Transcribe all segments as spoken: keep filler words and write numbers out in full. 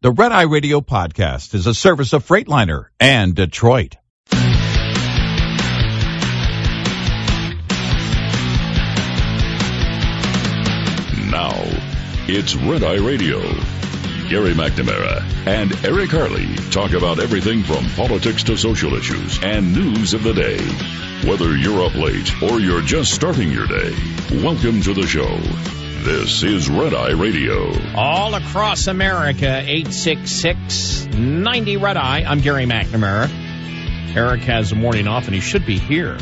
The Red Eye Radio podcast is a service of Freightliner and Detroit. Now, it's Red Eye Radio. Gary McNamara and Eric Harley talk about everything from politics to social issues and news of the day. Whether you're up late or you're just starting your day, welcome to the show. This is Red Eye Radio. All across America, eight six six, nine zero Red Eye. I'm Gary McNamara. Eric has a morning off, and he should be here.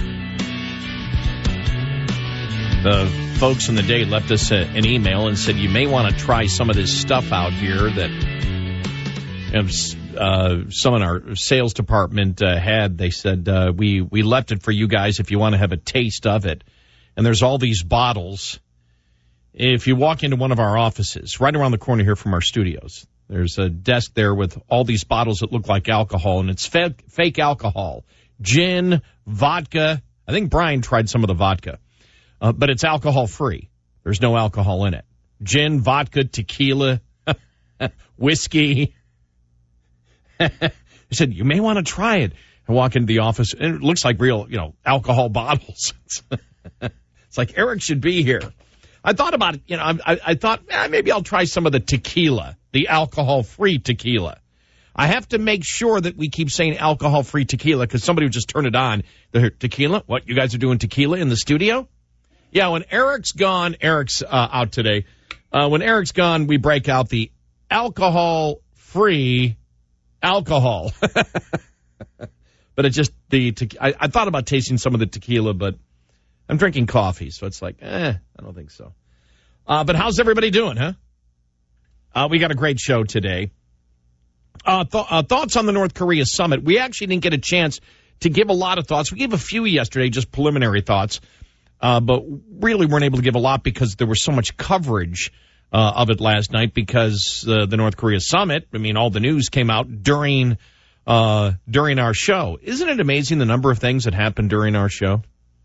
The folks in the day left us a, an email and said, you may want to try some of this stuff out here that you know, uh, some in our sales department uh, had. They said, uh, we, we left it for you guys if you want to have a taste of it. And there's all these bottles. If you walk into one of our offices, right around the corner here from our studios, there's a desk there with all these bottles that look like alcohol, and it's fake, fake alcohol. Gin, vodka. I think Brian tried some of the vodka. Uh, but it's alcohol-free. There's no alcohol in it. Gin, vodka, tequila, whiskey. He said, you may want to try it. I walk into the office, and it looks like real, you know, alcohol bottles. It's like, Eric should be here. I thought about it, you know, I, I thought eh, maybe I'll try some of the tequila, the alcohol-free tequila. I have to make sure that we keep saying alcohol-free tequila because somebody would just turn it on. The tequila? What, you guys are doing tequila in the studio? Yeah, when Eric's gone, Eric's uh, out today. Uh, when Eric's gone, we break out the alcohol-free alcohol. But it just, the te- I, I thought about tasting some of the tequila, but I'm drinking coffee, so it's like, eh, I don't think so. Uh, but how's everybody doing, huh? Uh, we got a great show today. Uh, th- uh, thoughts on the North Korea summit. We actually didn't get a chance to give a lot of thoughts. We gave a few yesterday, just preliminary thoughts. Uh, but really weren't able to give a lot because there was so much coverage uh, of it last night because uh, the North Korea summit, I mean, all the news came out during uh, during our show. Isn't it amazing the number of things that happened during our show?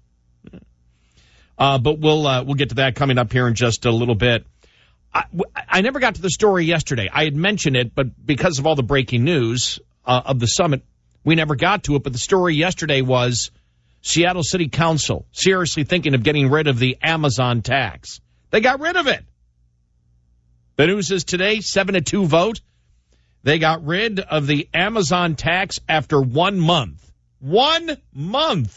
Uh, but we'll uh, we'll get to that coming up here in just a little bit. I, I never got to the story yesterday. I had mentioned it, but because of all the breaking news uh, of the summit, we never got to it. But the story yesterday was Seattle City Council seriously thinking of getting rid of the Amazon tax. They got rid of it. The news is today, seven to two vote. They got rid of the Amazon tax after one month. One month.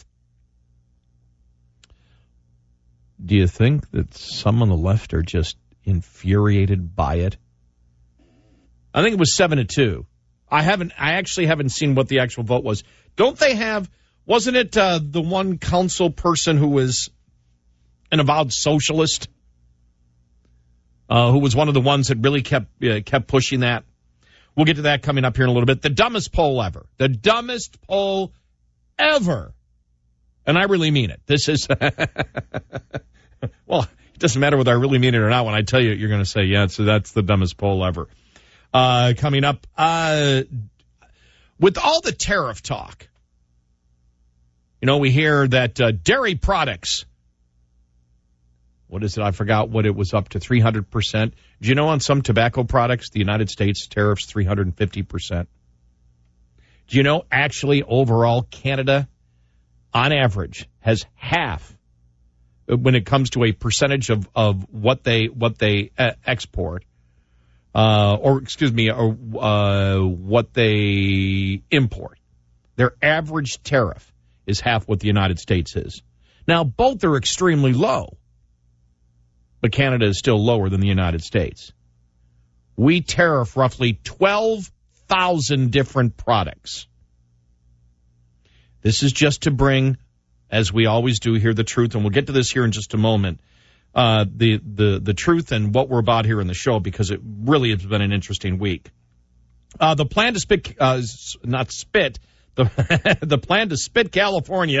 Do you think that some on the left are just infuriated by it? I think it was seven to two. I haven't, I actually haven't seen what the actual vote was. Don't they have, wasn't it uh, the one council person who was an avowed socialist, uh, who was one of the ones that really kept uh, kept pushing that? We'll get to that coming up here in a little bit. The dumbest poll ever. The dumbest poll ever. And I really mean it. This is, well, it doesn't matter whether I really mean it or not. When I tell you, you're going to say, yeah, so that's the dumbest poll ever. Uh, coming up, uh, with all the tariff talk, you know, we hear that uh, dairy products, what is it? I forgot what it was up to, three hundred percent. Do you know on some tobacco products, the United States tariffs three hundred fifty percent? Do you know actually overall Canada, on average, has half when it comes to a percentage of, of what they what they uh, export, uh, or excuse me, or uh, what they import. Their average tariff is half what the United States is. Now, both are extremely low, but Canada is still lower than the United States. We tariff roughly twelve thousand different products. This is just to bring, as we always do here, the truth, and we'll get to this here in just a moment, uh, the, the, the truth and what we're about here in the show, because it really has been an interesting week. Uh, the plan to spit, uh, not spit, the, the plan to spit California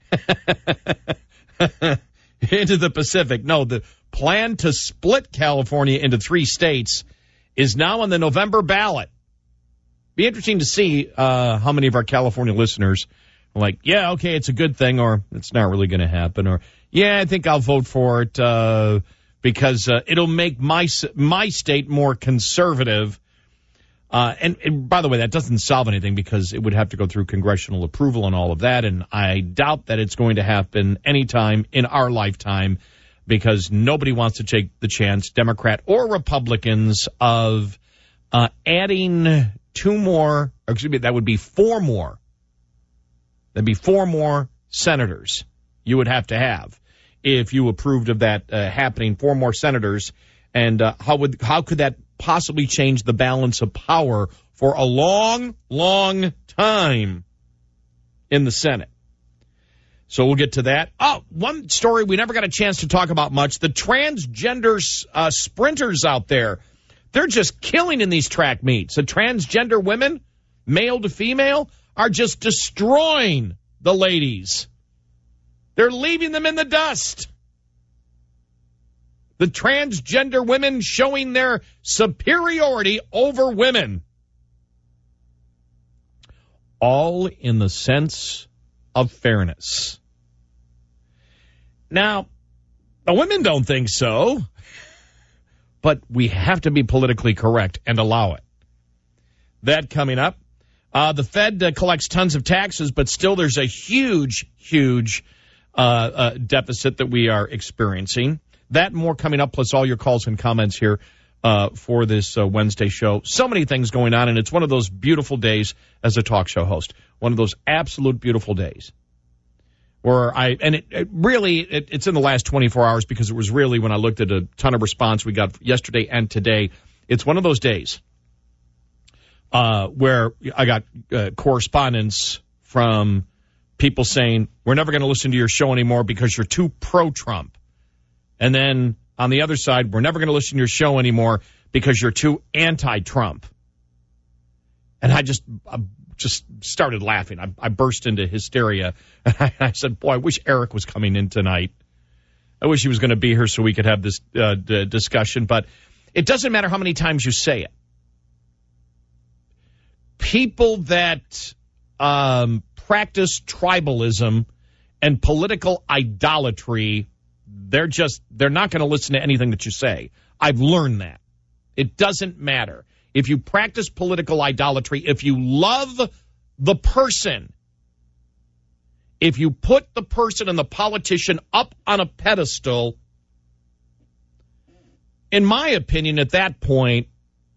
into the Pacific. No, the plan to split California into three states is now on the November ballot. Be interesting to see uh, how many of our California listeners are like, yeah, okay, it's a good thing, or it's not really going to happen, or yeah, I think I'll vote for it uh, because uh, it'll make my my state more conservative. Uh, and, and by the way, that doesn't solve anything because it would have to go through congressional approval and all of that. And I doubt that it's going to happen anytime in our lifetime because nobody wants to take the chance, Democrat or Republicans, of uh, adding two more, or excuse me, that would be four more. That'd be four more senators you would have to have if you approved of that uh, happening, four more senators. And uh, how would how could that possibly change the balance of power for a long, long time in the Senate? So we'll get to that. Oh, one story we never got a chance to talk about much, the transgender uh, sprinters out there. They're just killing in these track meets. The transgender women, male to female, are just destroying the ladies. They're leaving them in the dust. The transgender women showing their superiority over women. All in the sense of fairness. Now, the women don't think so, but we have to be politically correct and allow it. That coming up. Uh, the Fed uh, collects tons of taxes, but still there's a huge, huge uh, uh, deficit that we are experiencing. That and more coming up, plus all your calls and comments here uh, for this uh, Wednesday show. So many things going on, and it's one of those beautiful days as a talk show host. One of those absolute beautiful days where I, and it, it really, it, it's in the last twenty-four hours because it was really when I looked at a ton of response we got yesterday and today. It's one of those days uh, where I got uh, correspondence from people saying, we're never going to listen to your show anymore because you're too pro-Trump. And then on the other side, we're never going to listen to your show anymore because you're too anti-Trump. And I just I just started laughing. I, I burst into hysteria. And I, I said, boy, I wish Eric was coming in tonight. I wish he was going to be here so we could have this uh, d- discussion. But it doesn't matter how many times you say it. People that um, practice tribalism and political idolatry, they're just, they're not going to listen to anything that you say. I've learned that. It doesn't matter. If you practice political idolatry, if you love the person, if you put the person and the politician up on a pedestal, in my opinion, at that point,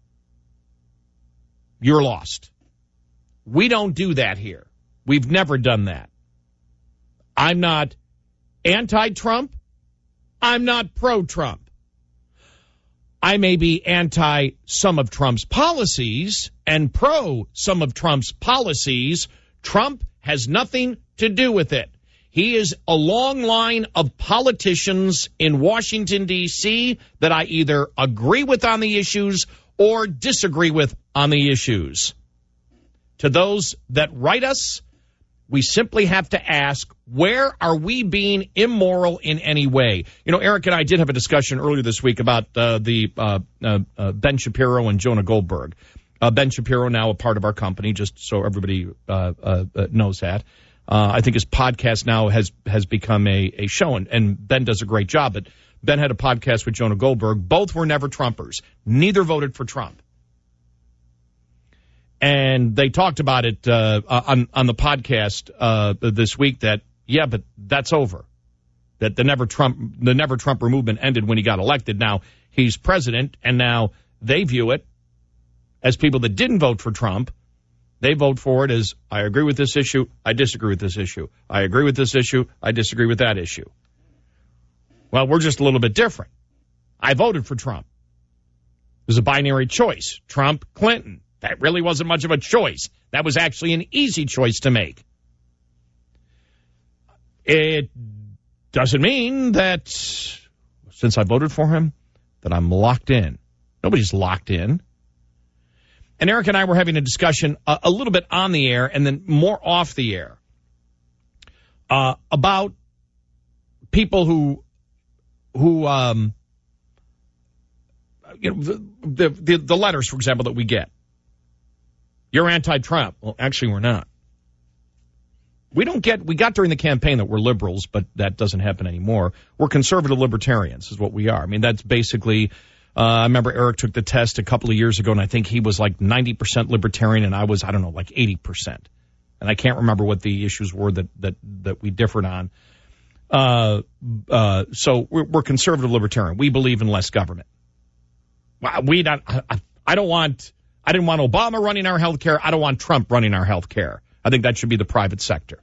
you're lost. We don't do that here. We've never done that. I'm not anti-Trump. I'm not pro-Trump. I may be anti some of Trump's policies and pro some of Trump's policies. Trump has nothing to do with it. He is a long line of politicians in Washington, D C that I either agree with on the issues or disagree with on the issues. To those that write us, we simply have to ask, where are we being immoral in any way? You know, Eric and I did have a discussion earlier this week about uh, the uh, uh, uh, Ben Shapiro and Jonah Goldberg. Uh, Ben Shapiro now a part of our company, just so everybody uh, uh, knows that. Uh, I think his podcast now has has become a, a show, and, and Ben does a great job. But Ben had a podcast with Jonah Goldberg. Both were never Trumpers. Neither voted for Trump. And they talked about it uh, on on the podcast uh, this week that, yeah, but that's over. That the never Trump the never Trumper movement ended when he got elected. Now he's president, and now they view it as people that didn't vote for Trump. They vote for it as, I agree with this issue, I disagree with this issue. I agree with this issue, I disagree with that issue. Well, we're just a little bit different. I voted for Trump. It was a binary choice. Trump, Clinton. That really wasn't much of a choice. That was actually an easy choice to make. It doesn't mean that since I voted for him, that I'm locked in. Nobody's locked in. And Eric and I were having a discussion a, a little bit on the air and then more off the air uh, about people who, who um, you know, the, the, the letters, for example, that we get. You're anti-Trump. Well, actually, we're not. We don't get, we got during the campaign that we're liberals, but that doesn't happen anymore. We're conservative libertarians is what we are. I mean, that's basically Uh, I remember Eric took the test a couple of years ago, and I think he was like ninety percent libertarian, and I was, I don't know, like eighty percent. And I can't remember what the issues were that that, that we differed on. Uh, uh, so we're, we're conservative libertarian. We believe in less government. We don't, I, I don't want, I didn't want Obama running our health care. I don't want Trump running our health care. I think that should be the private sector.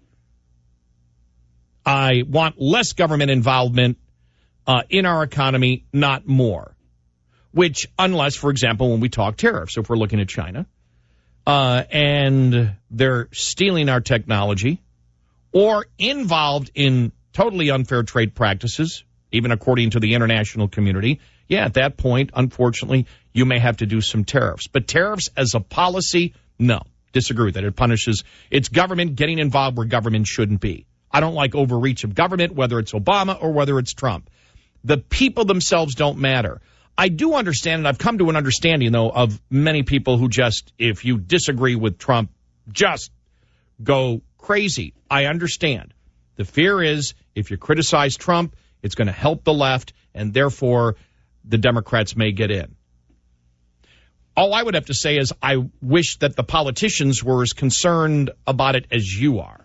I want less government involvement uh, in our economy, not more. Which, unless, for example, when we talk tariffs, if we're looking at China, uh, and they're stealing our technology or involved in totally unfair trade practices, even according to the international community, yeah, at that point, unfortunately, you may have to do some tariffs. But tariffs as a policy, no, disagree with that. It punishes, it's government getting involved where government shouldn't be. I don't like overreach of government, whether it's Obama or whether it's Trump. The people themselves don't matter. I do understand, and I've come to an understanding, though, of many people who just, if you disagree with Trump, just go crazy. I understand. The fear is if you criticize Trump, it's going to help the left, and therefore the Democrats may get in. All I would have to say is I wish that the politicians were as concerned about it as you are.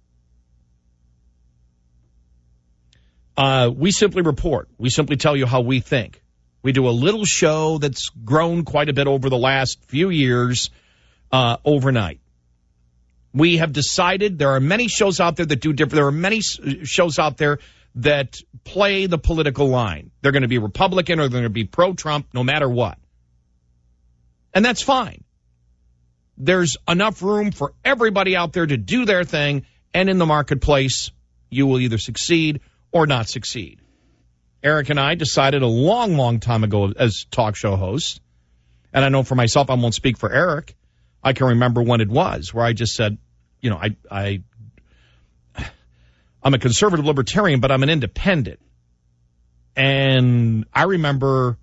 Uh, we simply report. We simply tell you how we think. We do a little show that's grown quite a bit over the last few years uh, overnight. We have decided there are many shows out there that do different. There are many shows out there that play the political line. They're going to be Republican or they're going to be pro-Trump no matter what. And that's fine. There's enough room for everybody out there to do their thing, and in the marketplace, you will either succeed or not succeed. Eric and I decided a long, long time ago as talk show hosts, and I know for myself, I won't speak for Eric. I can remember when it was, where I just said, you know, I, I, I'm a conservative libertarian, but I'm an independent. And I remember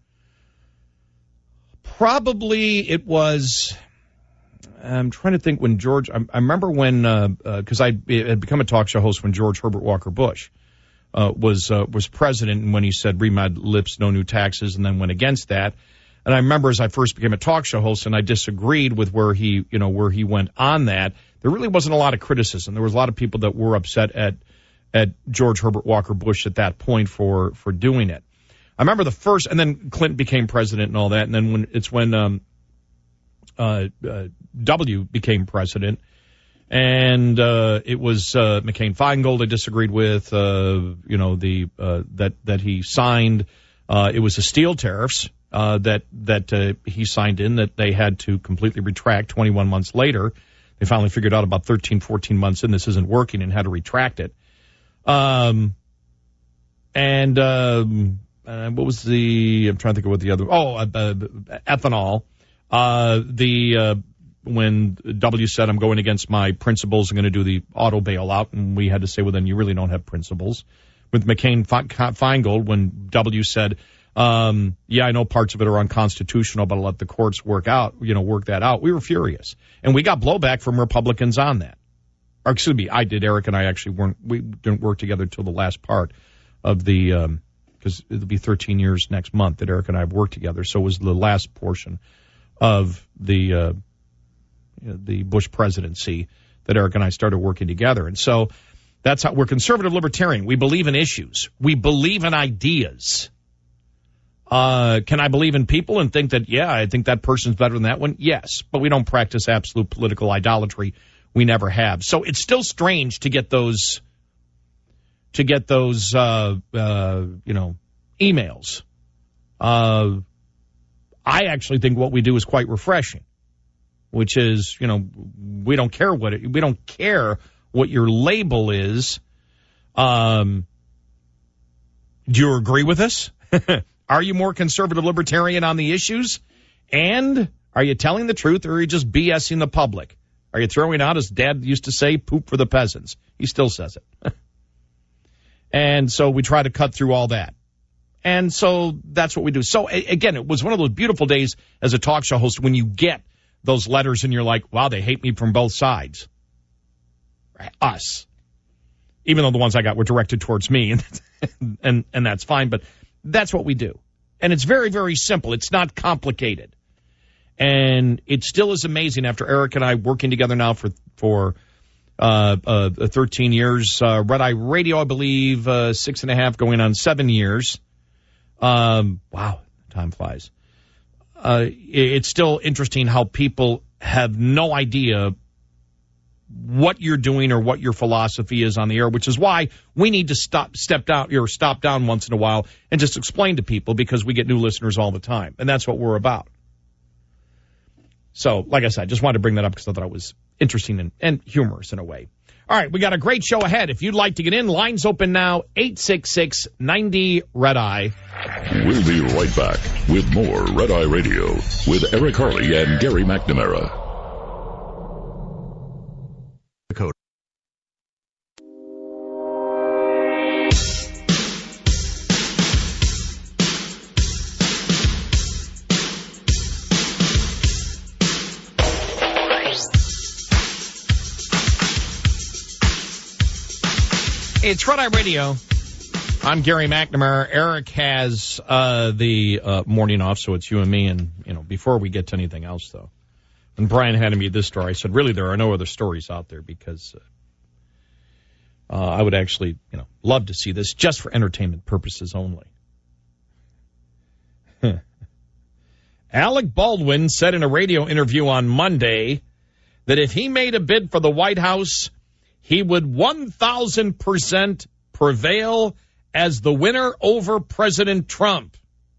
probably it was, I'm trying to think when George, I, I remember when, because uh, uh, I had become a talk show host when George Herbert Walker Bush Uh, was uh, was president, and when he said "read my lips, no new taxes," and then went against that. And I remember as I first became a talk show host, and I disagreed with where he, you know, where he went on that. There really wasn't a lot of criticism. There was a lot of people that were upset at at George Herbert Walker Bush at that point for for doing it. I remember the first, and then Clinton became president and all that, and then when it's when um, uh, uh, W became president. And uh, it was uh, McCain-Feingold I disagreed with, uh, you know, the uh, that that he signed. Uh, it was the steel tariffs uh, that that uh, he signed in that they had to completely retract twenty-one months later. They finally figured out about thirteen, fourteen months in this isn't working and had to retract it. Um, and um, uh, what was the, I'm trying to think of what the other, oh, uh, uh, ethanol. Uh, the uh, when W said, I'm going against my principles, I'm going to do the auto bailout, and we had to say, well, then you really don't have principles. With McCain-Feingold, when W said, um, yeah, I know parts of it are unconstitutional, but I'll let the courts work out, you know, work that out. We were furious. And we got blowback from Republicans on that. Or excuse me, I did. Eric and I actually weren't, we didn't work together till the last part of the, um, because it'll be thirteen years next month that Eric and I have worked together. So it was the last portion of the, uh, the Bush presidency that Eric and I started working together. And so that's how we're conservative libertarian. We believe in issues. We believe in ideas. Uh, can I believe in people and think that, yeah, I think that person's better than that one? Yes, but we don't practice absolute political idolatry. We never have. So it's still strange to get those, to get those, uh, uh, you know, emails. Uh, I actually think what we do is quite refreshing, which is, you know, we don't care what it, we don't care what your label is. Um, do you agree with us? Are you more conservative libertarian on the issues? And are you telling the truth, or are you just BSing the public? Are you throwing out, as Dad used to say, poop for the peasants? He still says it. And so we try to cut through all that. And so that's what we do. So, again, it was one of those beautiful days as a talk show host when you get those letters and you're like, wow, they hate me from both sides. Right? Us. Even though the ones I got were directed towards me, and, and, and that's fine, but that's what we do. And it's very, very simple. It's not complicated. And it still is amazing after Eric and I working together now for, for uh, uh, thirteen years. Uh, Red Eye Radio, I believe, uh, six and a half, going on seven years. Um, wow, time flies. Uh, it's still interesting how people have no idea what you're doing or what your philosophy is on the air, which is why we need to stop, step down or stop down once in a while and just explain to people, because we get new listeners all the time. And that's what we're about. So, like I said, I just wanted to bring that up because I thought it was interesting and, and humorous in a way. All right, we got a great show ahead. If you'd like to get in, lines open now, eight six six, nine zero, red eye. We'll be right back with more Red Eye Radio with Eric Harley and Gary McNamara. Code. It's Red Eye Radio. I'm Gary McNamara. Eric has uh, the uh, morning off, so it's you and me. And, you know, before we get to anything else, though, when Brian handed me this story, I said, really, there are no other stories out there, because uh, uh, I would actually, you know, love to see this just for entertainment purposes only. Alec Baldwin said in a radio interview on Monday that if he made a bid for the White House, he would one thousand percent prevail as the winner over President Trump.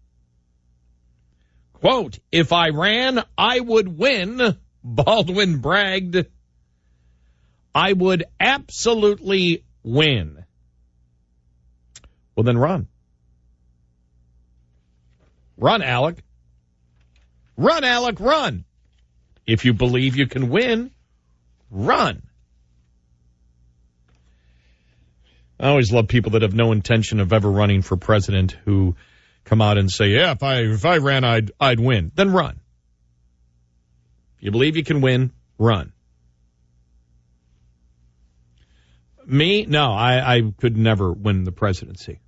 Quote, if I ran, I would win, Baldwin bragged. I would absolutely win. Well, then run. Run, Alec. Run, Alec, run. If you believe you can win, run. I always love people that have no intention of ever running for president who come out and say, yeah, if I if I ran, I'd I'd win. Then run. If you believe you can win, run. Me? No, I, I could never win the presidency.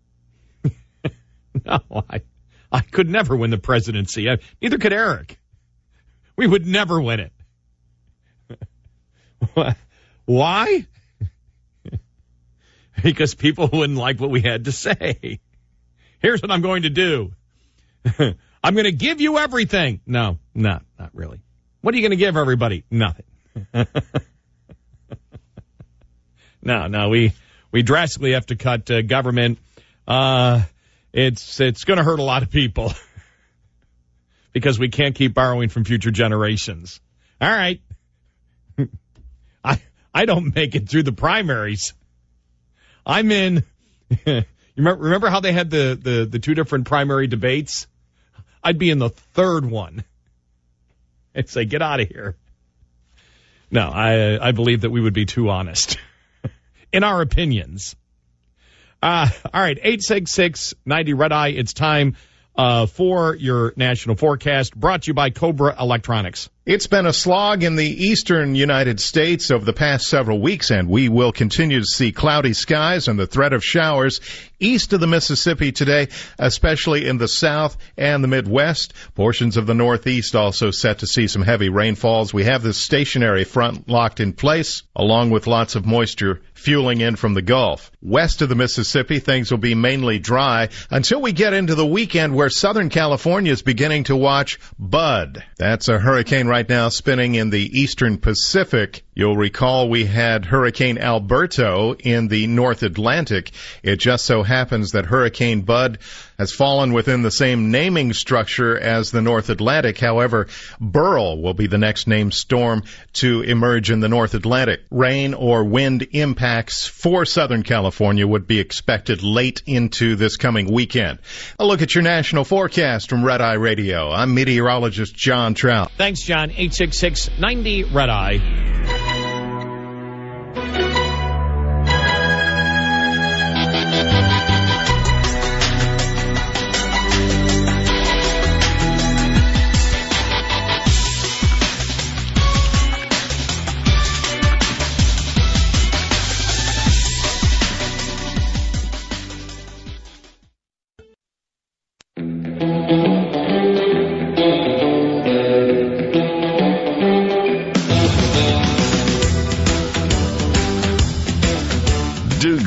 no, I I could never win the presidency. I, neither could Eric. We would never win it. Why? Because people wouldn't like what we had to say. Here's what I'm going to do. I'm going to give you everything. No, no, not really. What are you going to give everybody? Nothing. no, no, we we drastically have to cut uh, government. Uh, it's it's going to hurt a lot of people because we can't keep borrowing from future generations. All right. I I don't make it through the primaries. I'm in. You remember, remember how they had the, the, the two different primary debates? I'd be in the third one. I'd say, get out of here. No, I I believe that we would be too honest in our opinions. Uh, all right, eight six six, ninety Red Eye. It's time uh, for your national forecast, brought to you by Cobra Electronics. It's been a slog in the eastern United States over the past several weeks, and we will continue to see cloudy skies and the threat of showers east of the Mississippi today, especially in the south and the Midwest. Portions of the Northeast also set to see some heavy rainfalls. We have this stationary front locked in place, along with lots of moisture fueling in from the Gulf. West of the Mississippi, things will be mainly dry until we get into the weekend, where Southern California is beginning to watch Bud. That's a hurricane right Right now spinning in the eastern Pacific. You'll recall we had Hurricane Alberto in the North Atlantic. It just so happens that Hurricane Bud has fallen within the same naming structure as the North Atlantic. However, Burl will be the next named storm to emerge in the North Atlantic. Rain or wind impacts for Southern California would be expected late into this coming weekend. A look at your national forecast from Red Eye Radio. I'm meteorologist John Trout. Thanks, John. eight six six, ninety Red Eye.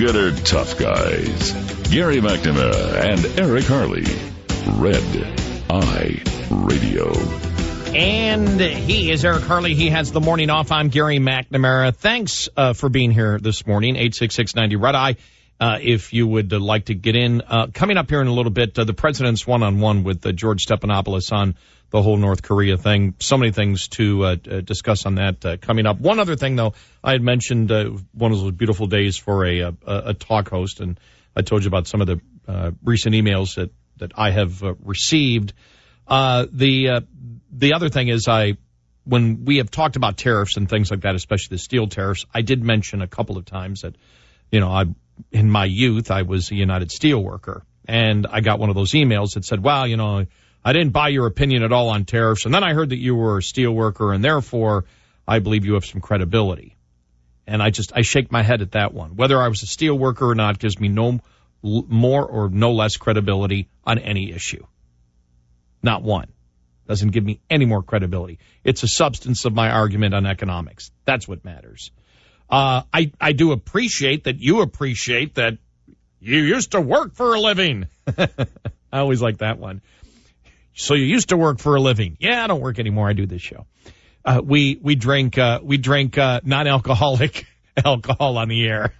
go-getter tough guys. Gary McNamara and Eric Harley. Red Eye Radio. And he is Eric Harley. He has the morning off. I'm Gary McNamara. Thanks uh, for being here this morning. eight six six ninety Red Eye. Uh, if you would uh, like to get in. Uh, coming up here in a little bit, uh, the president's one-on-one with uh, George Stephanopoulos on the whole North Korea thing. So many things to uh, uh, discuss on that uh, coming up. One other thing, though, I had mentioned uh, one of those beautiful days for a, a, a talk host, and I told you about some of the uh, recent emails that, that I have uh, received. Uh, the uh, the other thing is I, when we have talked about tariffs and things like that, especially the steel tariffs, I did mention a couple of times that, you know, I in my youth, I was a United Steelworker, and I got one of those emails that said, well, you know, I didn't buy your opinion at all on tariffs, and then I heard that you were a steelworker, and therefore I believe you have some credibility. And I just, I shake my head at that one. Whether I was a steelworker or not gives me no more or no less credibility on any issue. Not one. Doesn't give me any more credibility. It's the substance of my argument on economics. That's what matters. Uh, I, I do appreciate that you appreciate that you used to work for a living. I always like that one. So you used to work for a living. Yeah, I don't work anymore. I do this show. Uh, we, we drink, uh, we drink, uh, non-alcoholic alcohol on the air.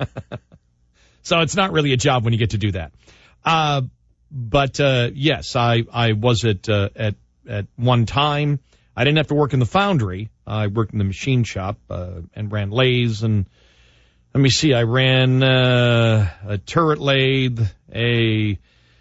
So it's not really a job when you get to do that. Uh, but, uh, yes, I, I was at, uh, at, at one time. I didn't have to work in the foundry. I worked in the machine shop, uh, and ran lathes, and let me see, I ran, uh, a turret lathe, a,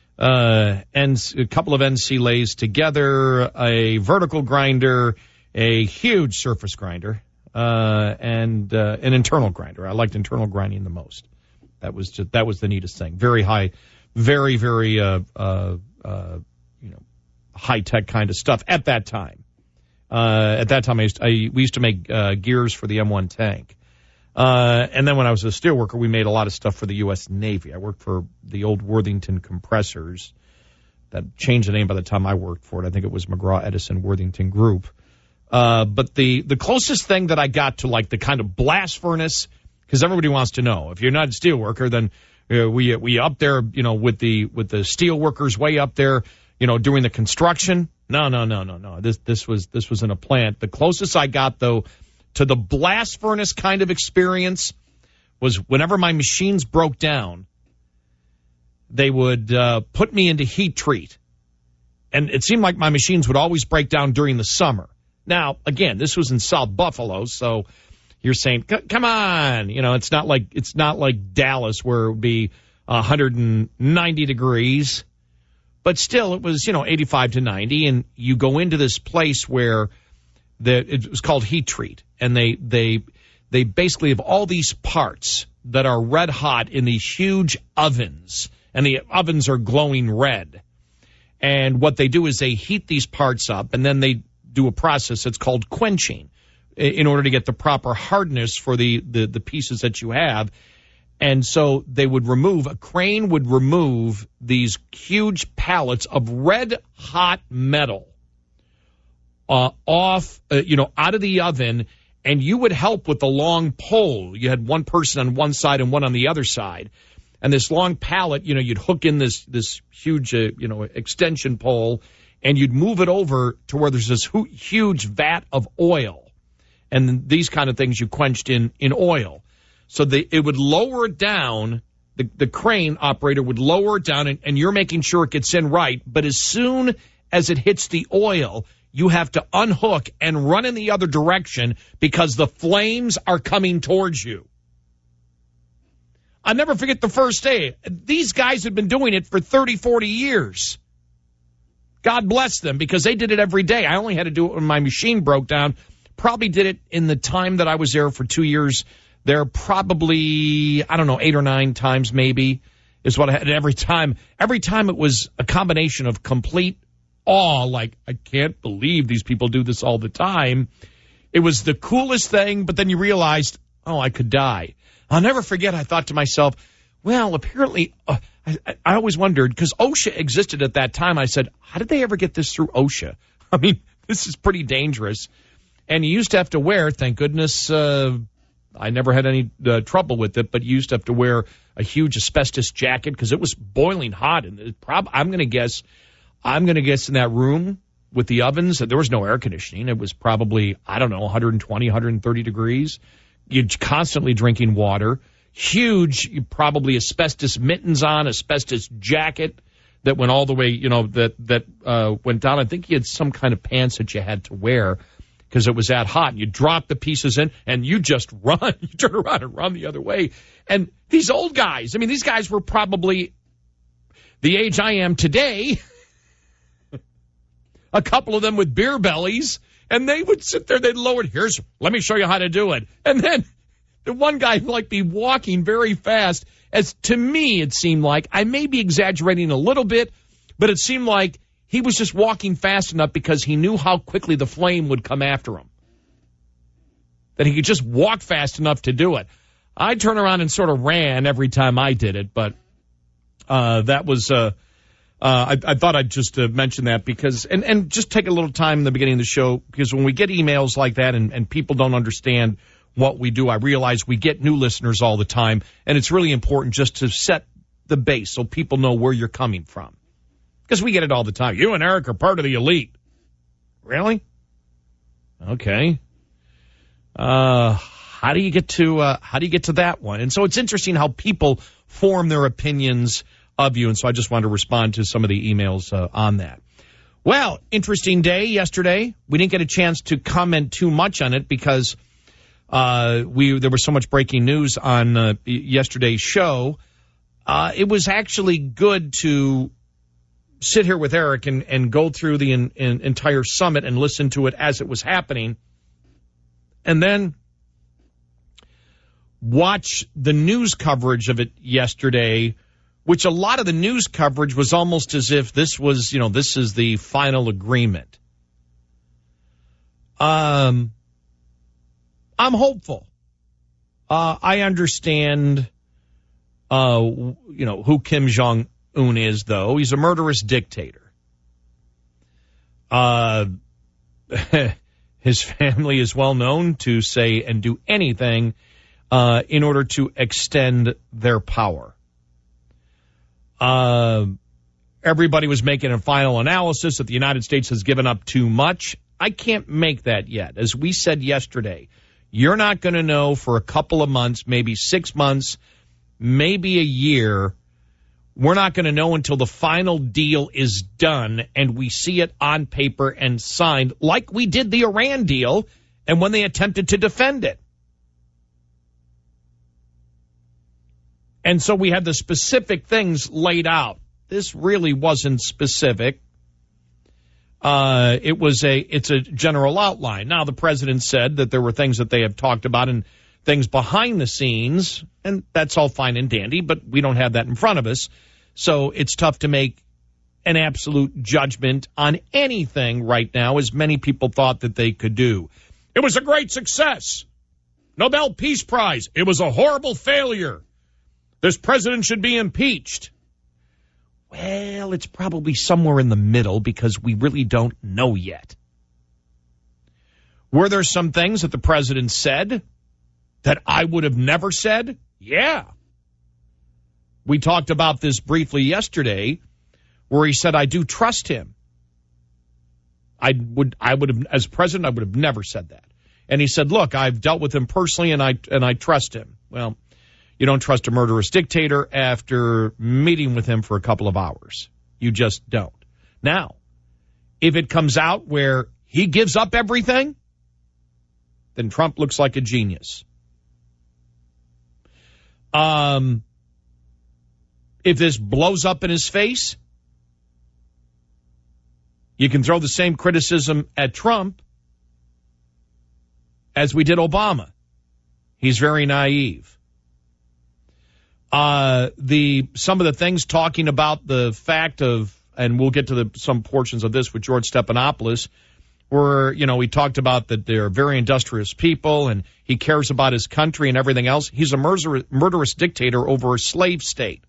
uh, N- a couple of N C lathes together, a vertical grinder, a huge surface grinder, uh, and, uh, an internal grinder. I liked internal grinding the most. That was just, that was the neatest thing. Very high, very, very, uh, uh, uh, you know, high-tech kind of stuff at that time. Uh, at that time, I used, I, we used to make uh, gears for the M one tank. Uh, and then when I was a steelworker, we made a lot of stuff for the U S Navy. I worked for the old Worthington compressors. That changed the name by the time I worked for it. I think it was McGraw Edison Worthington Group. Uh, but the, the closest thing that I got to like the kind of blast furnace, because everybody wants to know, if you're not a steelworker, then uh, we we up there, you know, with the with the steelworkers way up there, you know, doing the construction. No, no, no, no, no. This this was this was in a plant. The closest I got, though, to the blast furnace kind of experience was whenever my machines broke down, they would uh, put me into heat treat. And it seemed like my machines would always break down during the summer. Now, again, this was in South Buffalo, so you're saying, come on, you know, it's not like it's not like Dallas where it would be one hundred ninety degrees. But still, it was, you know, eighty-five to ninety, and you go into this place where the, it was called heat treat, and they they they basically have all these parts that are red hot in these huge ovens, and the ovens are glowing red. And what they do is they heat these parts up, and then they do a process that's called quenching in order to get the proper hardness for the, the, the pieces that you have. And so they would remove, a crane would remove these huge pallets of red-hot metal uh, off, uh, you know, out of the oven, and you would help with the long pole. You had one person on one side and one on the other side. And this long pallet, you know, you'd hook in this this huge, uh, you know, extension pole, and you'd move it over to where there's this hu- huge vat of oil. And these kind of things you quenched in, in oil. So they, it would lower it down, the, the crane operator would lower it down, and, and you're making sure it gets in right. But as soon as it hits the oil, you have to unhook and run in the other direction because the flames are coming towards you. I'll never forget the first day. These guys had been doing it for thirty, forty years. God bless them, because they did it every day. I only had to do it when my machine broke down. Probably did it in the time that I was there for two years. There probably, I don't know, eight or nine times maybe is what I had. Every time, every time it was a combination of complete awe, like, I can't believe these people do this all the time. It was the coolest thing, but then you realized, oh, I could die. I'll never forget, I thought to myself, well, apparently, uh, I, I always wondered, because OSHA existed at that time. I said, how did they ever get this through OSHA? I mean, this is pretty dangerous. And you used to have to wear, thank goodness, uh, I never had any uh, trouble with it, but you used to have to wear a huge asbestos jacket because it was boiling hot. And it prob- I'm going to guess, I'm going to guess in that room with the ovens, there was no air conditioning. It was probably, I don't know, one twenty, one thirty degrees. You're constantly drinking water. Huge, probably asbestos mittens on, asbestos jacket that went all the way, you know, that, that uh, went down. I think you had some kind of pants that you had to wear because it was that hot. You drop the pieces in, and you just run. You turn around and run the other way. And these old guys, I mean, these guys were probably the age I am today. A couple of them with beer bellies, and they would sit there, they'd lower it. Here's, let me show you how to do it. And then the one guy would like be walking very fast. As to me, it seemed like, I may be exaggerating a little bit, but it seemed like he was just walking fast enough because he knew how quickly the flame would come after him. That he could just walk fast enough to do it. I'd turn around and sort of ran every time I did it, but uh, that was... Uh, Uh, I, I thought I'd just uh, mention that because, and, and just take a little time in the beginning of the show, because when we get emails like that and, and people don't understand what we do, I realize we get new listeners all the time, and it's really important just to set the base so people know where you're coming from. Because we get it all the time. You and Eric are part of the elite. Really? Okay. Uh, how do you get to, uh, how do you get to that one? And so it's interesting how people form their opinions of you, and so I just wanted to respond to some of the emails uh, on that. Well, interesting day yesterday. We didn't get a chance to comment too much on it because uh, we there was so much breaking news on uh, yesterday's show. Uh, it was actually good to sit here with Eric and, and go through the in, in, entire summit and listen to it as it was happening, and then watch the news coverage of it yesterday, which a lot of the news coverage was almost as if this was, you know, this is the final agreement. Um, I'm hopeful. Uh, I understand, uh, you know, who Kim Jong-un is, though. He's a murderous dictator. Uh, his family is well known to say and do anything uh, in order to extend their power. Uh, everybody was making a final analysis that the United States has given up too much. I can't make that yet. As we said yesterday, you're not going to know for a couple of months, maybe six months, maybe a year. We're not going to know until the final deal is done and we see it on paper and signed, like we did the Iran deal and when they attempted to defend it. And so we had the specific things laid out. This really wasn't specific. Uh, it was a, it's a general outline. Now, the president said that there were things that they have talked about and things behind the scenes, and that's all fine and dandy, but we don't have that in front of us. So it's tough to make an absolute judgment on anything right now, as many people thought that they could do. It was a great success. Nobel Peace Prize. It was a horrible failure. This president should be impeached. Well, it's probably somewhere in the middle because we really don't know yet. Were there some things that the president said that I would have never said? Yeah. We talked about this briefly yesterday where he said, I do trust him. I would, I would have, as president, I would have never said that. And he said, look, I've dealt with him personally and I, and I trust him. Well, you don't trust a murderous dictator after meeting with him for a couple of hours. You just don't. Now, if it comes out where he gives up everything, then Trump looks like a genius. Um, if this blows up in his face, you can throw the same criticism at Trump as we did Obama. He's very naive. Uh, the some of the things talking about the fact of, and we'll get to the, some portions of this with George Stephanopoulos, where, you know, he talked about that they're very industrious people and he cares about his country and everything else. He's a murder, murderous dictator over a slave state.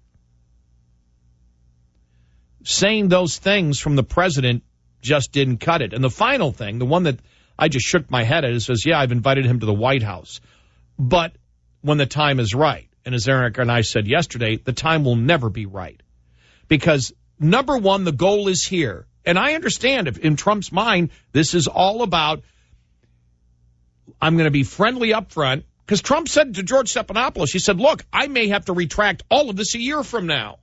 Saying those things from the president just didn't cut it. And the final thing, the one that I just shook my head at, is says, yeah, I've invited him to the White House. but when the time is right. And as Eric and I said yesterday, the time will never be right. Because, number one, the goal is here. And I understand if in Trump's mind, this is all about, I'm going to be friendly up front. Because Trump said to George Stephanopoulos, he said, look, I may have to retract all of this a year from now.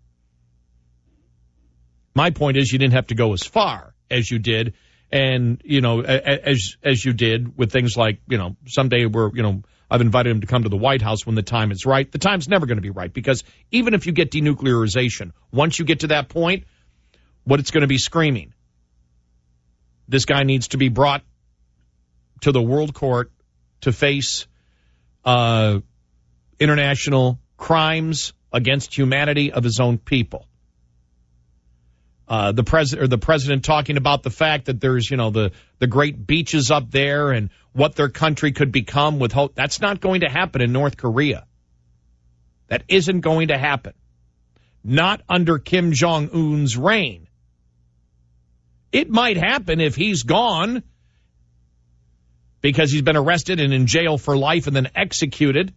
My point is you didn't have to go as far as you did. And, you know, as as you did with things like, you know, someday we're, you know, I've invited him to come to the White House when the time is right. The time's never going to be right because even if you get denuclearization, once you get to that point, what it's going to be screaming. This guy needs to be brought to the world court to face uh, international crimes against humanity of his own people. Uh, the president or the president talking about the fact that there's, you know, the, the great beaches up there and what their country could become with hope. That's not going to happen in North Korea. That isn't going to happen. Not under Kim Jong-un's reign. It might happen if he's gone because he's been arrested and in jail for life and then executed,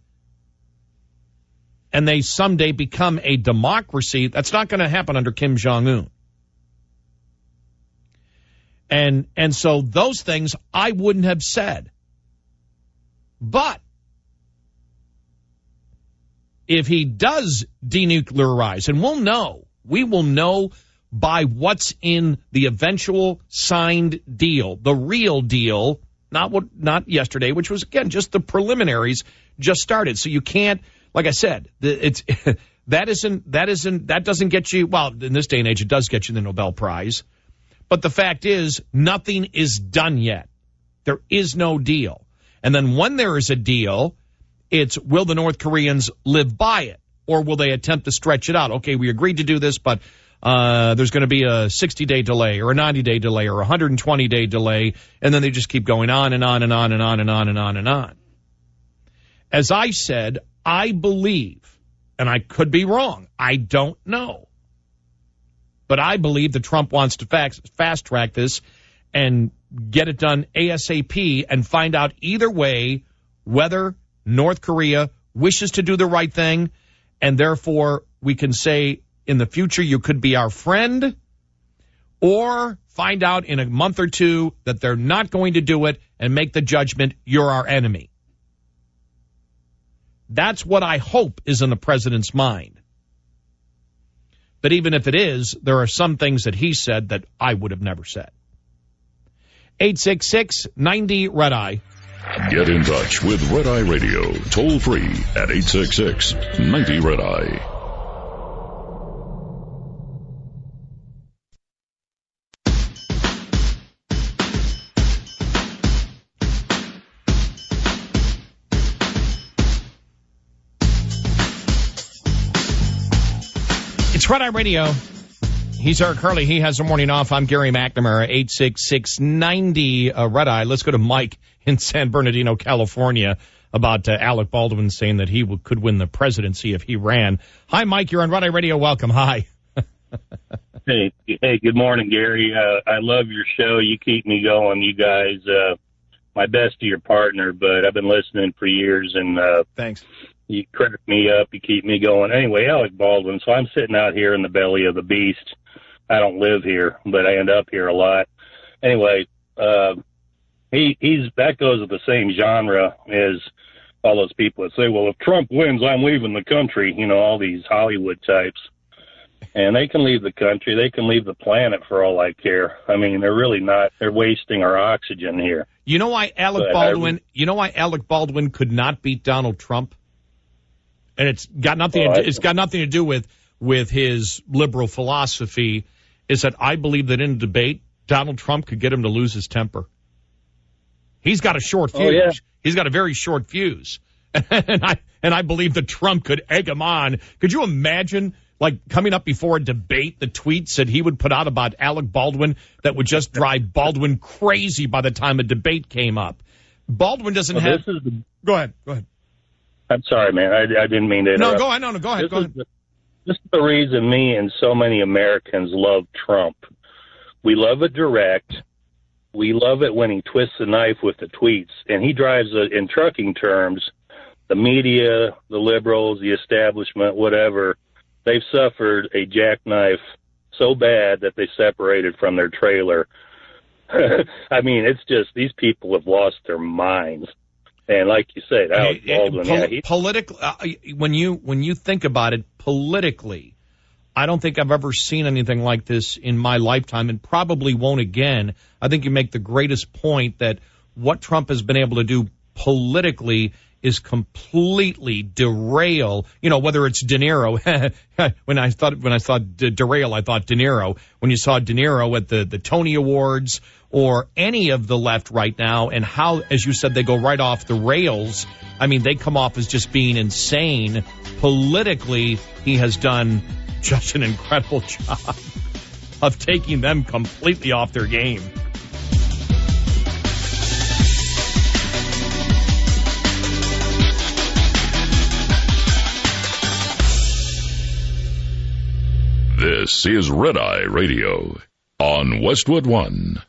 and they someday become a democracy. That's not going to happen under Kim Jong-un. And and so those things I wouldn't have said. But if he does denuclearize, and we'll know, we will know by what's in the eventual signed deal, the real deal, not what not yesterday, which was, again, just the preliminaries just started. So you can't, like I said, it's that isn't that isn't that doesn't get you, well, in this day and age it does get you the Nobel Prize. But the fact is, nothing is done yet. There is no deal. And then when there is a deal, it's will the North Koreans live by it? Or will they attempt to stretch it out? Okay, we agreed to do this, but uh, there's going to be a sixty-day delay or a ninety-day delay or a one hundred twenty-day delay, and then they just keep going on and on and on and on and on and on and on. As I said, I believe, and I could be wrong, I don't know, but I believe that Trump wants to fast track this and get it done ASAP and find out either way whether North Korea wishes to do the right thing, and therefore we can say in the future you could be our friend, or find out in a month or two that they're not going to do it and make the judgment you're our enemy. That's what I hope is in the president's mind. But even if it is, there are some things that he said that I would have never said. eight six six, ninety, Red Eye. Get in touch with Red Eye Radio, toll free at eight six six, ninety, Red Eye. It's Red Eye Radio. He's Eric Hurley. He has the morning off. I'm Gary McNamara, eight six six, ninety, uh, Red Eye. Let's go to Mike in San Bernardino, California, about uh, Alec Baldwin saying that he w- could win the presidency if he ran. Hi, Mike. You're on Red Eye Radio. Welcome. Hi. hey, hey. Good morning, Gary. Uh, I love your show. You keep me going. You guys, uh, my best to your partner, but I've been listening for years, and uh, thanks. You crack me up. You keep me going. Anyway, Alec Baldwin. So I'm sitting out here in the belly of the beast. I don't live here, but I end up here a lot. Anyway, uh, he he's that goes with the same genre as all those people that say, well, if Trump wins, I'm leaving the country. You know, all these Hollywood types. And they can leave the country. They can leave the planet for all I care. I mean, they're really not. They're wasting our oxygen here. You know why Alec but Baldwin, I, you know why Alec Baldwin could not beat Donald Trump? And it's got nothing. Well, to, it's got nothing to do with with his liberal philosophy. Is that I believe that in a debate, Donald Trump could get him to lose his temper. He's got a short fuse. Oh, yeah. He's got a very short fuse, and I and I believe that Trump could egg him on. Could you imagine, like, coming up before a debate, the tweets that he would put out about Alec Baldwin that would just drive Baldwin crazy by the time a debate came up? Baldwin doesn't well, have. This is the... Go ahead. Go ahead. I'm sorry, man. I, I didn't mean to interrupt. No, go ahead. No, no, go ahead. This go ahead. The, this is the reason me and so many Americans love Trump. We love it direct. We love it when he twists the knife with the tweets. And he drives, a, in trucking terms, the media, the liberals, the establishment, whatever, they've suffered a jackknife so bad that they separated from their trailer. I mean, it's just, these people have lost their minds. And like you said, Alec Baldwin, Pol- yeah, he, politically, uh, when you when you think about it politically, I don't think I've ever seen anything like this in my lifetime, and probably won't again. I think you make the greatest point that what Trump has been able to do politically is completely derail, you know, whether it's De Niro. when I thought when I saw de- derail, I thought De Niro. When you saw De Niro at the, the Tony Awards or any of the left right now, and how, as you said, they go right off the rails. I mean, they come off as just being insane. Politically, he has done just an incredible job of taking them completely off their game. This is Red Eye Radio on Westwood One.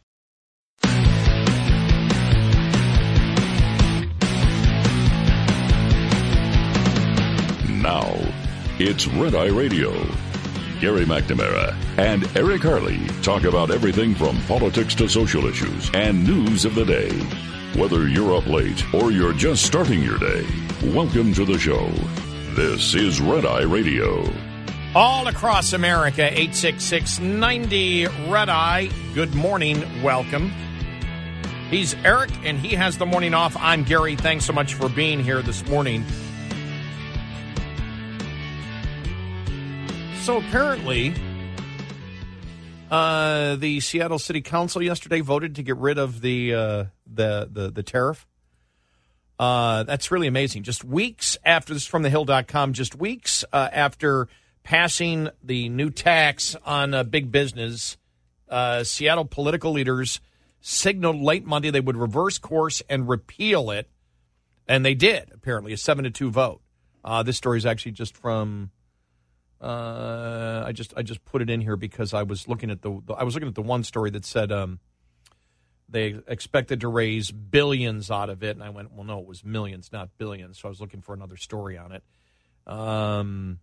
Now, it's Red Eye Radio. Gary McNamara and Eric Harley talk about everything from politics to social issues and news of the day. Whether you're up late or you're just starting your day, welcome to the show. This is Red Eye Radio. All across America, eight six six, ninety, Red Eye. Good morning. Welcome. He's Eric, and he has the morning off. I'm Gary. Thanks so much for being here this morning. So apparently, uh, the Seattle City Council yesterday voted to get rid of the uh, the, the the tariff. Uh, that's really amazing. Just weeks after this, from the hill dot com, just weeks uh, after passing the new tax on uh, big business, uh, Seattle political leaders signaled late Monday they would reverse course and repeal it, and they did. Apparently, a seven to two vote. Uh, this story is actually just from. Uh, I just I just put it in here because I was looking at the, the I was looking at the one story that said um, they expected to raise billions out of it, and I went, well, no, it was millions, not billions. So I was looking for another story on it. Um,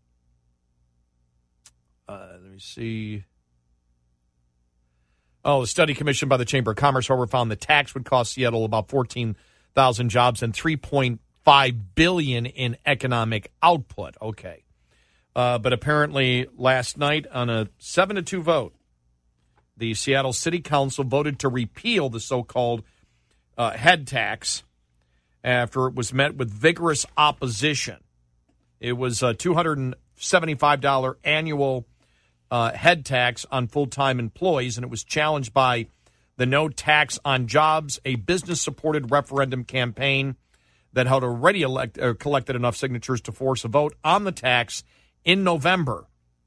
uh, let me see. Oh, the study commissioned by the Chamber of Commerce, however, found the tax would cost Seattle about fourteen thousand jobs and three point five billion dollars in economic output. Okay. Uh, but apparently last night on a seven to two vote, the Seattle City Council voted to repeal the so-called uh, head tax after it was met with vigorous opposition. It was a two hundred seventy-five dollars annual uh, head tax on full-time employees, and it was challenged by the No Tax on Jobs, a business-supported referendum campaign that had already elect, uh, collected enough signatures to force a vote on the tax in November.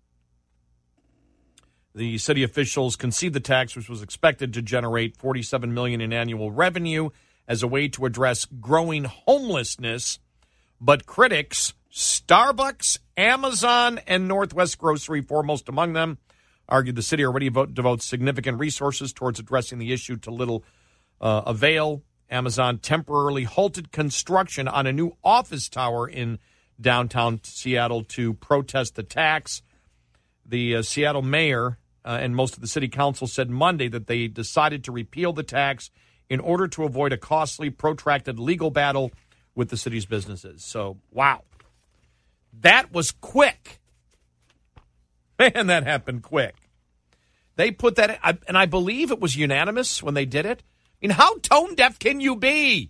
The city officials conceded the tax, which was expected to generate forty-seven million dollars in annual revenue as a way to address growing homelessness. But critics, Starbucks, Amazon, and Northwest Grocery, foremost among them, argued the city already vote, devotes significant resources towards addressing the issue to little uh, avail. Amazon temporarily halted construction on a new office tower in downtown Seattle to protest the tax. The uh, Seattle mayor uh, and most of the city council said Monday that they decided to repeal the tax in order to avoid a costly, protracted legal battle with the city's businesses. So, wow. That was quick. Man, that happened quick. They put that, in, and I believe it was unanimous when they did it. I mean, how tone deaf can you be?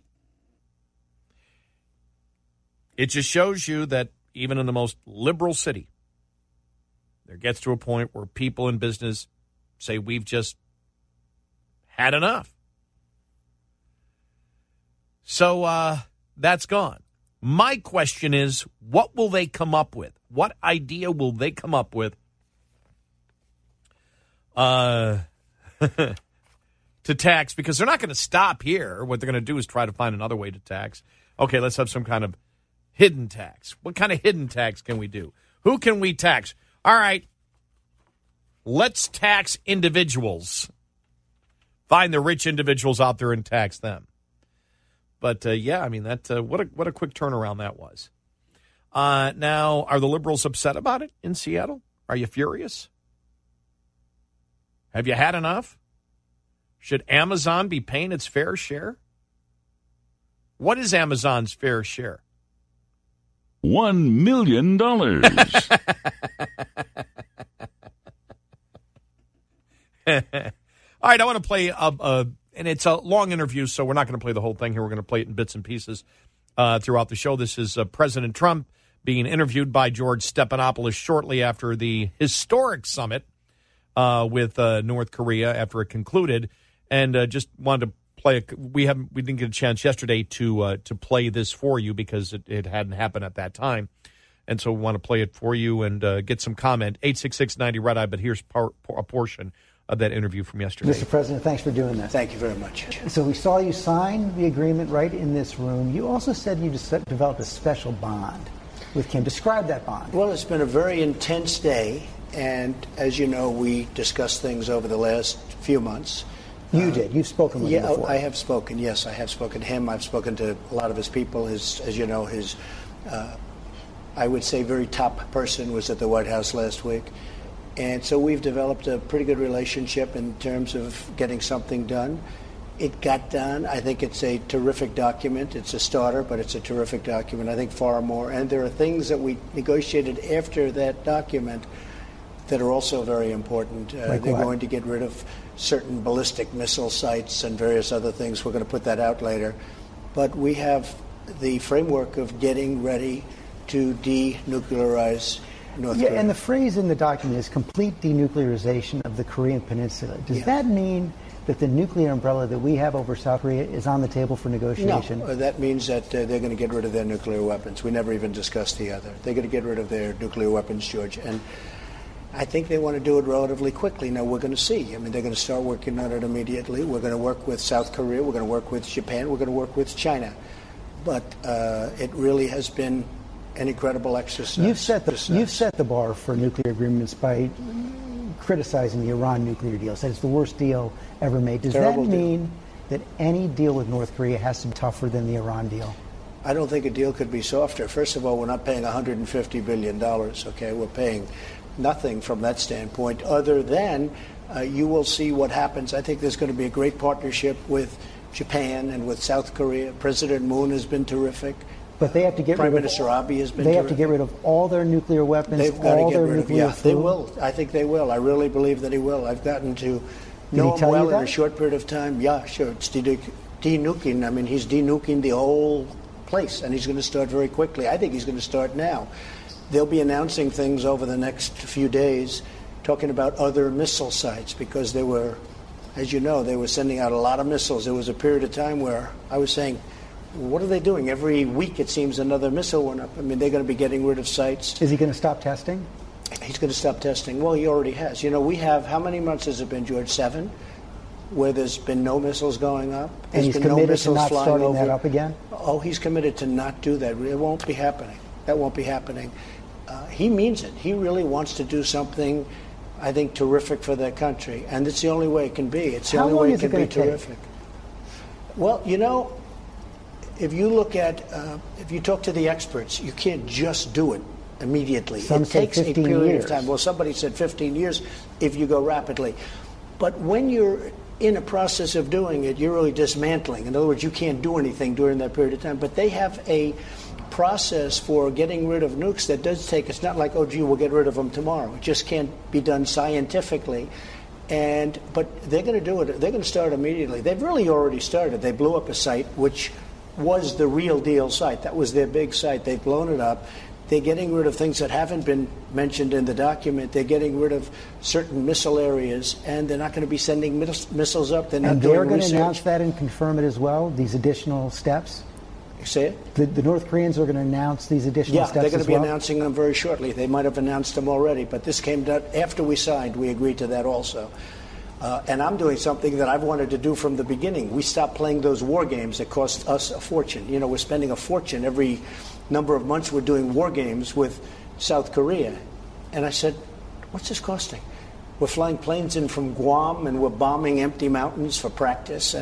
It just shows you that even in the most liberal city, there gets to a point where people in business say, we've just had enough. So uh, that's gone. My question is, what will they come up with? What idea will they come up with uh, to tax? Because they're not going to stop here. What they're going to do is try to find another way to tax. Okay, let's have some kind of hidden tax. What kind of hidden tax can we do? Who can we tax? All right, let's tax individuals. Find the rich individuals out there and tax them. But, uh, yeah, I mean, that uh, what a what a quick turnaround that was. Uh, now, are the liberals upset about it in Seattle? Are you furious? Have you had enough? Should Amazon be paying its fair share? What is Amazon's fair share? One million dollars. All right, I want to play, a, a, and it's a long interview, so we're not going to play the whole thing here. We're going to play it in bits and pieces uh, throughout the show. This is uh, President Trump being interviewed by George Stephanopoulos shortly after the historic summit uh, with uh, North Korea after it concluded, and uh, just wanted to play. A, we haven't, we didn't get a chance yesterday to uh, to play this for you because it, it hadn't happened at that time, and so we want to play it for you and uh, get some comment. eight six six ninety Red Eye, but here's par, a portion of that interview from yesterday. Mister President, thanks for doing this. Thank you very much. So we saw you sign the agreement right in this room. You also said you just developed a special bond with Kim. Describe that bond. Well, it's been a very intense day, and as you know, we discussed things over the last few months. You uh, did. You've spoken with yeah, him before. I have spoken. Yes, I have spoken to him. I've spoken to a lot of his people. His, as you know, his, uh, I would say, very top person was at the White House last week. And so we've developed a pretty good relationship in terms of getting something done. It got done. I think it's a terrific document. It's a starter, but it's a terrific document. I think far more. And there are things that we negotiated after that document that are also very important. Uh, like they're what? going to get rid of certain ballistic missile sites and various other things. We're going to put that out later. But we have the framework of getting ready to denuclearize North yeah, Korea. and the phrase in the document is complete denuclearization of the Korean Peninsula. Does Yeah. that mean that the nuclear umbrella that we have over South Korea is on the table for negotiation? No, uh, that means that uh, they're going to get rid of their nuclear weapons. We never even discussed the other. They're going to get rid of their nuclear weapons, George. And I think they want to do it relatively quickly. Now, we're going to see. I mean, they're going to start working on it immediately. We're going to work with South Korea. We're going to work with Japan. We're going to work with China. But uh, it really has been an incredible exercise. You've set the exercise. you've set the bar for nuclear agreements by criticizing the Iran nuclear deal. Said it's the worst deal ever made. Does Terrible that deal. mean that any deal with North Korea has to be tougher than the Iran deal? I don't think a deal could be softer. First of all, we're not paying one hundred fifty billion dollars, okay? We're paying nothing from that standpoint other than uh, you will see what happens. I think there's going to be a great partnership with Japan and with South Korea. President Moon has been terrific. But they have to get Prime rid Minister of Abe has been They have terrific. to get rid of all their nuclear weapons, They've got all to get their rid of, nuclear yeah, they food. will. I think they will. I really believe that he will. I've gotten to he know him tell you well in that? a short period of time. Yeah, sure. It's de- denuking. I mean, he's denuking the whole place, and he's going to start very quickly. I think he's going to start now. They'll be announcing things over the next few days, talking about other missile sites, because they were, as you know, they were sending out a lot of missiles. There was a period of time where I was saying, what are they doing? Every week it seems another missile went up. I mean, they're going to be getting rid of sites. Is he going to stop testing? He's going to stop testing. Well, he already has. You know, we have, how many months has it been, George? Seven? Where there's been no missiles going up. And There's he's been no committed to missiles not flying starting over. that up again? Oh, he's committed to not do that. It won't be happening. That won't be happening. Uh, he means it. He really wants to do something, I think, terrific for their country. And it's the only way it can be. It's the How only long way is it it can be gonna take? terrific. Well, you know, if you look at, uh, if you talk to the experts, you can't just do it immediately. Some it say takes a fifteen period years. of time. Well, somebody said fifteen years if you go rapidly. But when you're in a process of doing it, you're really dismantling. In other words, you can't do anything during that period of time. But they have a process for getting rid of nukes that does take, it's not like, oh, gee, we'll get rid of them tomorrow. It just can't be done scientifically. And but they're going to do it. They're going to start immediately. They've really already started. They blew up a site which was the real deal site. That was their big site. They've blown it up. They're getting rid of things that haven't been mentioned in the document. They're getting rid of certain missile areas, and they're not going to be sending miss- missiles up. They're not And doing they're going research. to announce that and confirm it as well, these additional steps? You say it? The, the North Koreans are going to announce these additional Yeah, steps they're going as to be well? announcing them very shortly. They might have announced them already, but this came down after we signed. We agreed to that also. Uh, and I'm doing something that I've wanted to do from the beginning. We stopped playing those war games that cost us a fortune. You know, we're spending a fortune every number of months. We're doing war games with South Korea. And I said, what's this costing? We're flying planes in from Guam, and we're bombing empty mountains for practice. And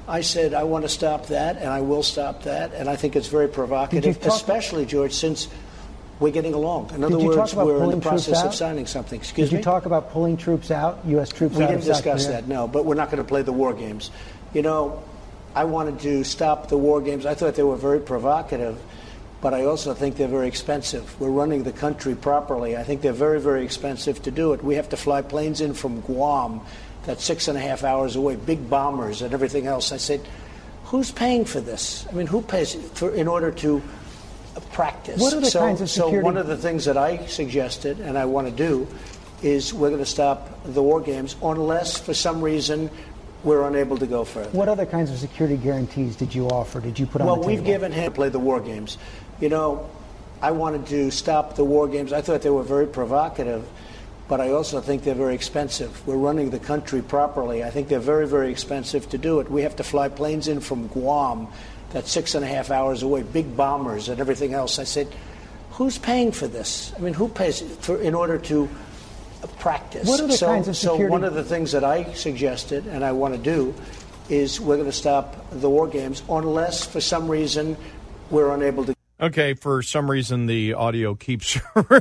I said I want to stop that, and I will stop that, and I think it's very provocative, especially, George, since we're getting along. In other words, we're in the process of signing something. Excuse me? Did you talk about pulling troops out, U S troops we out didn't of South discuss Korea? that, no, but we're not going to play the war games. You know, I wanted to stop the war games. I thought they were very provocative, but I also think they're very expensive. We're running the country properly. I think they're very, very expensive to do it. We have to fly planes in from Guam that's six and a half hours away, big bombers and everything else. I said, who's paying for this? I mean, who pays for in order to practice? What are the so, kinds of security? So one of the things that I suggested and I want to do is we're going to stop the war games unless, for some reason, we're unable to go further. What other kinds of security guarantees did you offer? Did you put on well, the table? Well, we've given him to play the war games. You know, I wanted to stop the war games. I thought they were very provocative, but I also think they're very expensive. We're running the country properly. I think they're very, very expensive to do it. We have to fly planes in from Guam that's six and a half hours away, big bombers and everything else. I said, who's paying for this? I mean, who pays for in order to practice? What are the so, kinds of security? So one of the things that I suggested and I want to do is we're going to stop the war games unless, for some reason, we're unable to. Okay, for some reason the audio keeps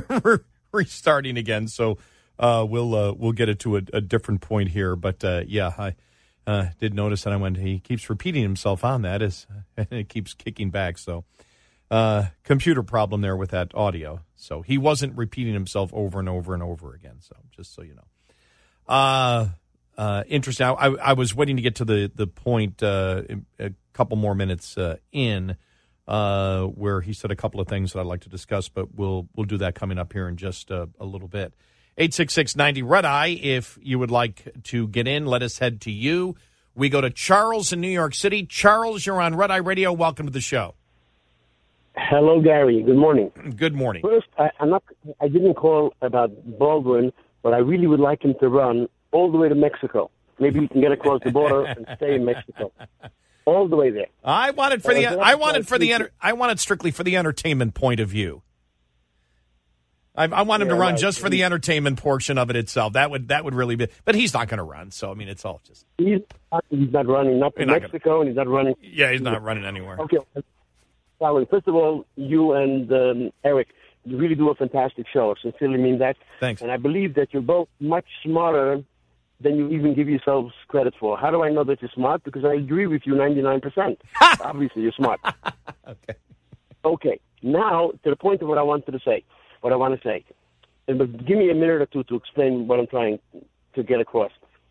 restarting again, so uh, we'll uh, we'll get it to a, a different point here. But uh, yeah, I uh, did notice that I went. He keeps repeating himself on that, as and it keeps kicking back. So uh, computer problem there with that audio. So he wasn't repeating himself over and over and over again. So just so you know, uh, uh, interesting. I, I was waiting to get to the the point uh, a couple more minutes uh, in. Uh, where he said a couple of things that I'd like to discuss, but we'll we'll do that coming up here in just uh, a little bit. eight six six ninety Red Eye, if you would like to get in, let us head to you. We go to Charles in New York City. Charles, you're on Red Eye Radio. Welcome to the show. Hello, Gary. Good morning. Good morning. First, I, I'm not. I didn't call about Baldwin, but I really would like him to run all the way to Mexico. Maybe we can get across the border and stay in Mexico. All the way there. I wanted for the. I wanted for the. I wanted strictly for the entertainment point of view. I, I want him yeah, to run right. just for the entertainment portion of it itself. That would that would really be. But he's not going to run. So I mean, it's all just. He's not, he's not running not to Mexico, gonna, and he's not running. Yeah, he's not running anywhere. Okay. Well, first of all, you and um, Eric, you really do a fantastic show. I sincerely mean that. Thanks. And I believe that you're both much smarter than you even give yourselves credit for. How do I know that you're smart? Because I agree with you ninety-nine percent. Obviously, you're smart. Okay. Okay. Now, to the point of what I wanted to say, what I want to say. And give me a minute or two to explain what I'm trying to get across.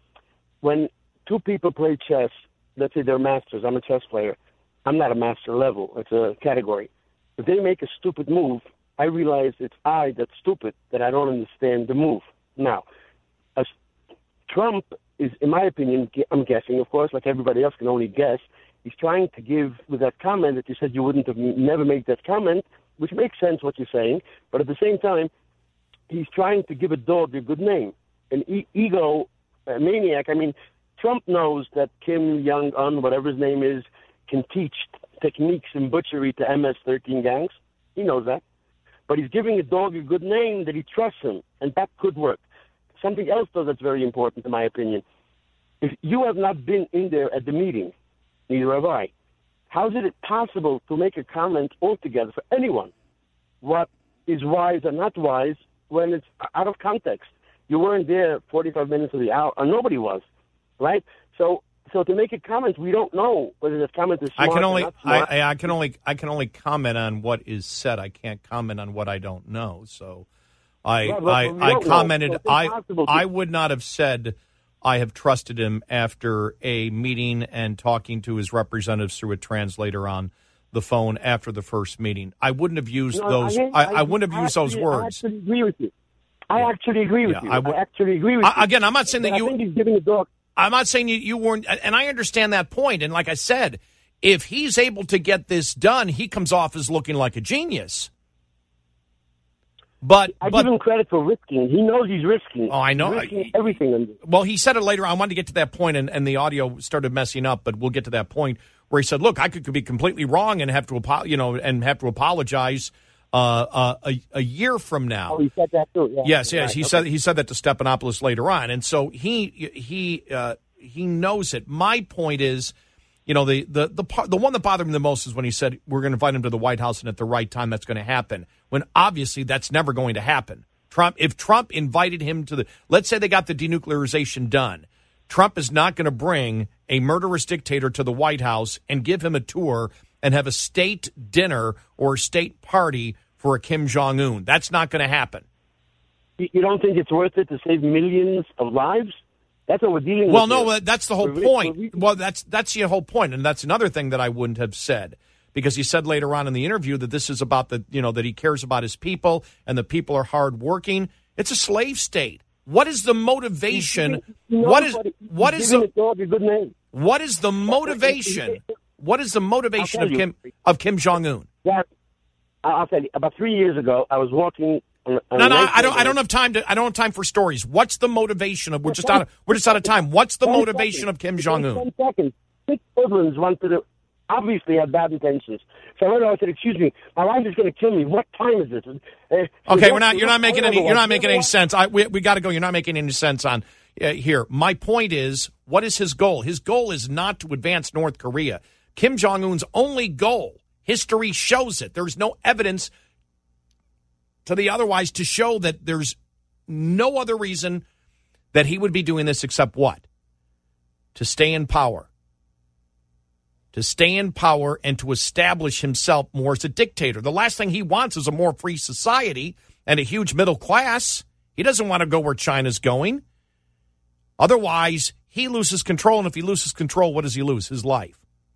When two people play chess, let's say they're masters. I'm a chess player. I'm not a master level. It's a category. If they make a stupid move, I realize it's I that's stupid, that I don't understand the move. Now, as Trump is, in my opinion, I'm guessing, of course, like everybody else can only guess, he's trying to give, with that comment that you said you wouldn't have never made that comment, which makes sense what you're saying, but at the same time, he's trying to give a dog a good name. An e- ego a maniac, I mean, Trump knows that Kim Jong-un, whatever his name is, can teach techniques in butchery to M S thirteen gangs. He knows that. But he's giving a dog a good name that he trusts him, and that could work. Something else, though, that's very important, in my opinion. If you have not been in there at the meeting, neither have I, how is it possible to make a comment altogether for anyone what is wise or not wise when it's out of context? You weren't there forty-five minutes of the hour, or nobody was, right? So, so to make a comment, we don't know whether this comment is smart I can only, or not smart. I, I can only, I can only comment on what is said. I can't comment on what I don't know. So. I well, well, I, I commented so I to... I would not have said I have trusted him after a meeting and talking to his representatives through a translator on the phone after the first meeting. I wouldn't have used no, those I, I, I wouldn't have actually, used those words. I actually agree with you. I yeah. actually agree with yeah, you. I, w- I actually agree with I, you. Again, I'm not saying but that you I think he's giving a dog. I'm not saying you, you weren't, and I understand that point. And like I said, if he's able to get this done, he comes off as looking like a genius. But I but, give him credit for risking. He knows he's risking. Oh, I know. He's risking everything. In this. Well, he said it later. I wanted to get to that point, and, and the audio started messing up. But we'll get to that point where he said, "Look, I could, could be completely wrong and have to, apo- you know, and have to apologize uh, uh, a, a year from now." Oh, he said that too. Yeah. Yes, yes. Right. He okay. said he said that to Stephanopoulos later on, and so he he uh, he knows it. My point is, you know, the the the part, the one that bothered me the most is when he said we're going to invite him to the White House, and at the right time that's going to happen. When obviously that's never going to happen. Trump, if Trump invited him to the, let's say they got the denuclearization done, Trump is not going to bring a murderous dictator to the White House and give him a tour and have a state dinner or state party for a Kim Jong-un. That's not going to happen. You don't think it's worth it to save millions of lives? That's what we're dealing well, with. Well, no, here. that's the whole we're, point. We're, well, that's that's the whole point, and that's another thing that I wouldn't have said, because he said later on in the interview that this is about the, you know, that he cares about his people and the people are hardworking. It's a slave state. What is the motivation? Giving, what is nobody, what is the, a dog a good name. What is the motivation? What is the motivation of Kim of Kim Jong-un? Yeah, I'll tell you. About three years ago, I was walking. On, on no, no, I don't. I don't have time to. I don't have time for stories. What's the motivation of? We're just out. Of, we're just out of time. What's the motivation of Kim Jong-un? One second. Six siblings wanted to obviously had bad intentions. So I said, "Excuse me, my wife is going to kill me. What time is this?" Uh, okay, we're not. You're not making any. You're not making any sense. I, we we got to go. You're not making any sense on uh, here. My point is, what is his goal? His goal is not to advance North Korea. Kim Jong-un's only goal. History shows it. There's no evidence to the otherwise to show that there's no other reason that he would be doing this except what? To stay in power. To stay in power and to establish himself more as a dictator. The last thing he wants is a more free society and a huge middle class. He doesn't want to go where China's going. Otherwise, he loses control, and if he loses control, what does he lose? His life.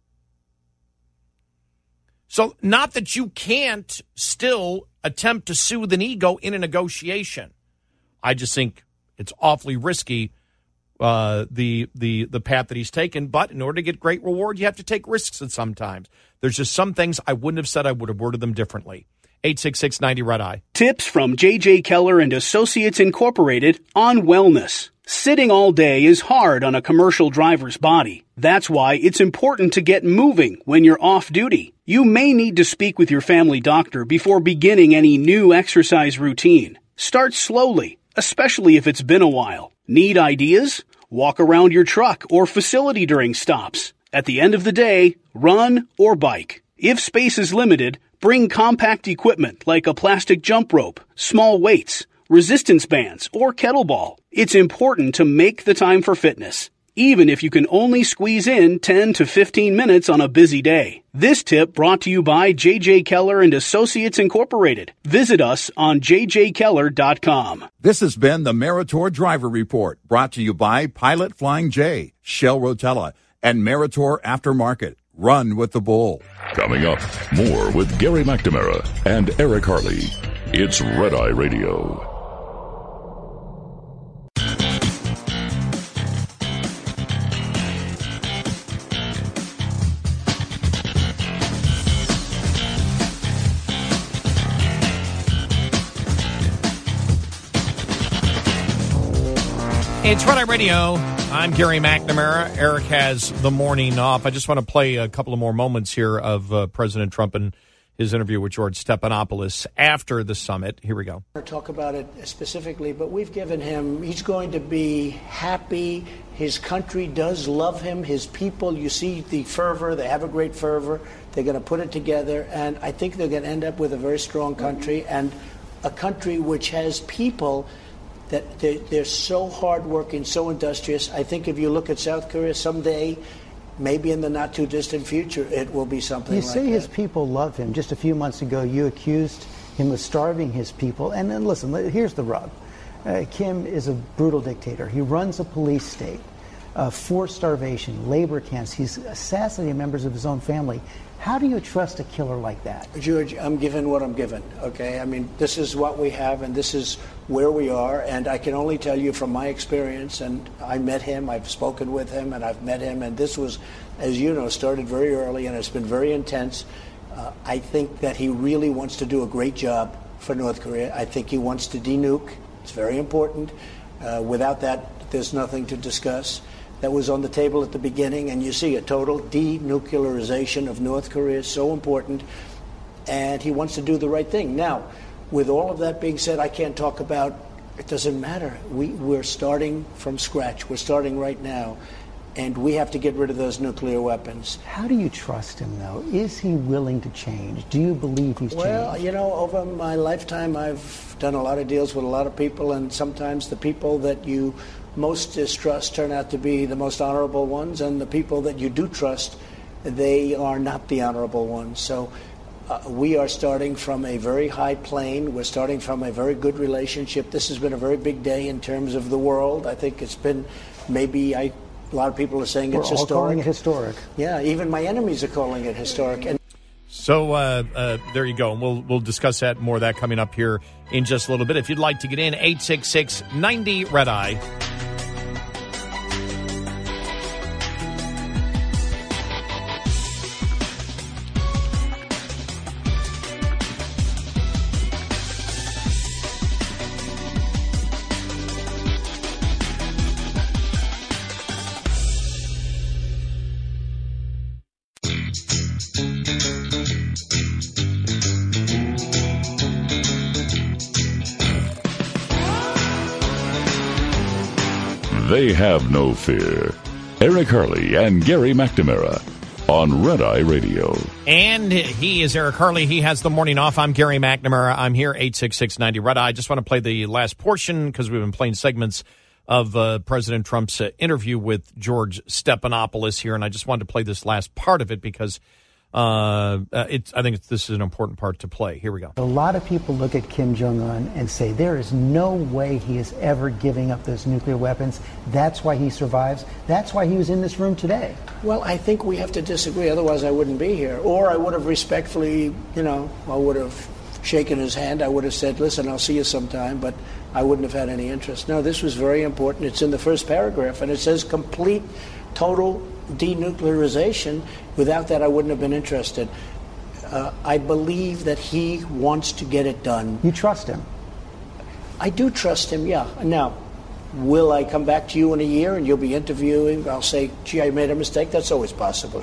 So not that you can't still attempt to soothe an ego in a negotiation. I just think it's awfully risky, uh, the the the path that he's taken. But in order to get great reward, you have to take risks at sometimes. There's just some things I wouldn't have said. I would have worded them differently. eight six six ninety Red Eye. Tips from J J. Keller and Associates Incorporated on wellness. Sitting all day is hard on a commercial driver's body. That's why it's important to get moving when you're off duty. You may need to speak with your family doctor before beginning any new exercise routine. Start slowly, especially if it's been a while. Need ideas? Walk around your truck or facility during stops. At the end of the day, run or bike. If space is limited, bring compact equipment like a plastic jump rope, small weights, resistance bands, or kettlebell. It's important to make the time for fitness, even if you can only squeeze in ten to fifteen minutes on a busy day. This tip brought to you by J J. Keller and Associates Incorporated. Visit us on j j keller dot com. This has been the Meritor Driver Report, brought to you by Pilot Flying J, Shell Rotella, and Meritor Aftermarket. Run with the bull. Coming up, more with Gary McNamara and Eric Harley. It's Red Eye Radio. It's Red Eye Radio. I'm Gary McNamara. Eric has the morning off. I just want to play a couple of more moments here of uh, President Trump and his interview with George Stephanopoulos after the summit. Here we go. I'll talk about it specifically, but we've given him, he's going to be happy. His country does love him. His people, you see the fervor. They have a great fervor. They're going to put it together, and I think they're going to end up with a very strong country and a country which has people that they're, they're so hardworking, so industrious. I think if you look at South Korea someday, maybe in the not-too-distant future, it will be something you like say that. His people love him. Just a few months ago, you accused him of starving his people. And then, listen, here's the rub. Uh, Kim is a brutal dictator. He runs a police state, uh, forced starvation, labor camps. He's assassinating members of his own family. How do you trust a killer like that? George, I'm given what I'm given, okay? I mean, this is what we have, and this is where we are, and I can only tell you from my experience, and I met him, I've spoken with him, and I've met him, and this was, as you know, started very early, and it's been very intense. Uh, I think that he really wants to do a great job for North Korea. I think he wants to denuke. It's very important. Uh, without that, there's nothing to discuss. That was on the table at the beginning, and you see a total denuclearization of North Korea is so important, and he wants to do the right thing. Now, with all of that being said, I can't talk about, it doesn't matter. We, we're starting from scratch. We're starting right now. and we have to get rid of those nuclear weapons. How do you trust him, though? Is he willing to change? Do you believe he's changed? Well, you know, over my lifetime, I've done a lot of deals with a lot of people, and sometimes the people that you most distrust turn out to be the most honorable ones, and the people that you do trust, they are not the honorable ones. So uh, we are starting from a very high plane. We're starting from a very good relationship. This has been a very big day in terms of the world. I think it's been maybe I. A lot of people are saying We're it's all historic. calling it historic. Yeah, even my enemies are calling it historic. And So uh, uh, there you go. And we'll we'll discuss that more of that coming up here in just a little bit. If you'd like to get in, eight six six, ninety, red eye. They have no fear. Eric Harley and Gary McNamara on Red Eye Radio. And he is Eric Harley. He has the morning off. I'm Gary McNamara. I'm here, eight six six, ninety, red eye. I just want to play the last portion because we've been playing segments of uh, President Trump's uh, interview with George Stephanopoulos here, and I just wanted to play this last part of it because uh, uh, it's, I think it's, this is an important part to play. Here we go. A lot of people look at Kim Jong-un and say there is no way he is ever giving up those nuclear weapons. That's why he survives. That's why he was in this room today. well, I think we have to disagree. Otherwise, I wouldn't be here. Or I would have respectfully, you know, I would have shaken his hand. I would have said, listen, I'll see you sometime, but I wouldn't have had any interest. No, this was very important. It's in the first paragraph, and it says complete, total denuclearization. Without that, I wouldn't have been interested. Uh, I believe that he wants to get it done. You trust him? I do trust him, yeah. Now, will I come back to you in a year and you'll be interviewing? I'll say, gee, I made a mistake. That's always possible.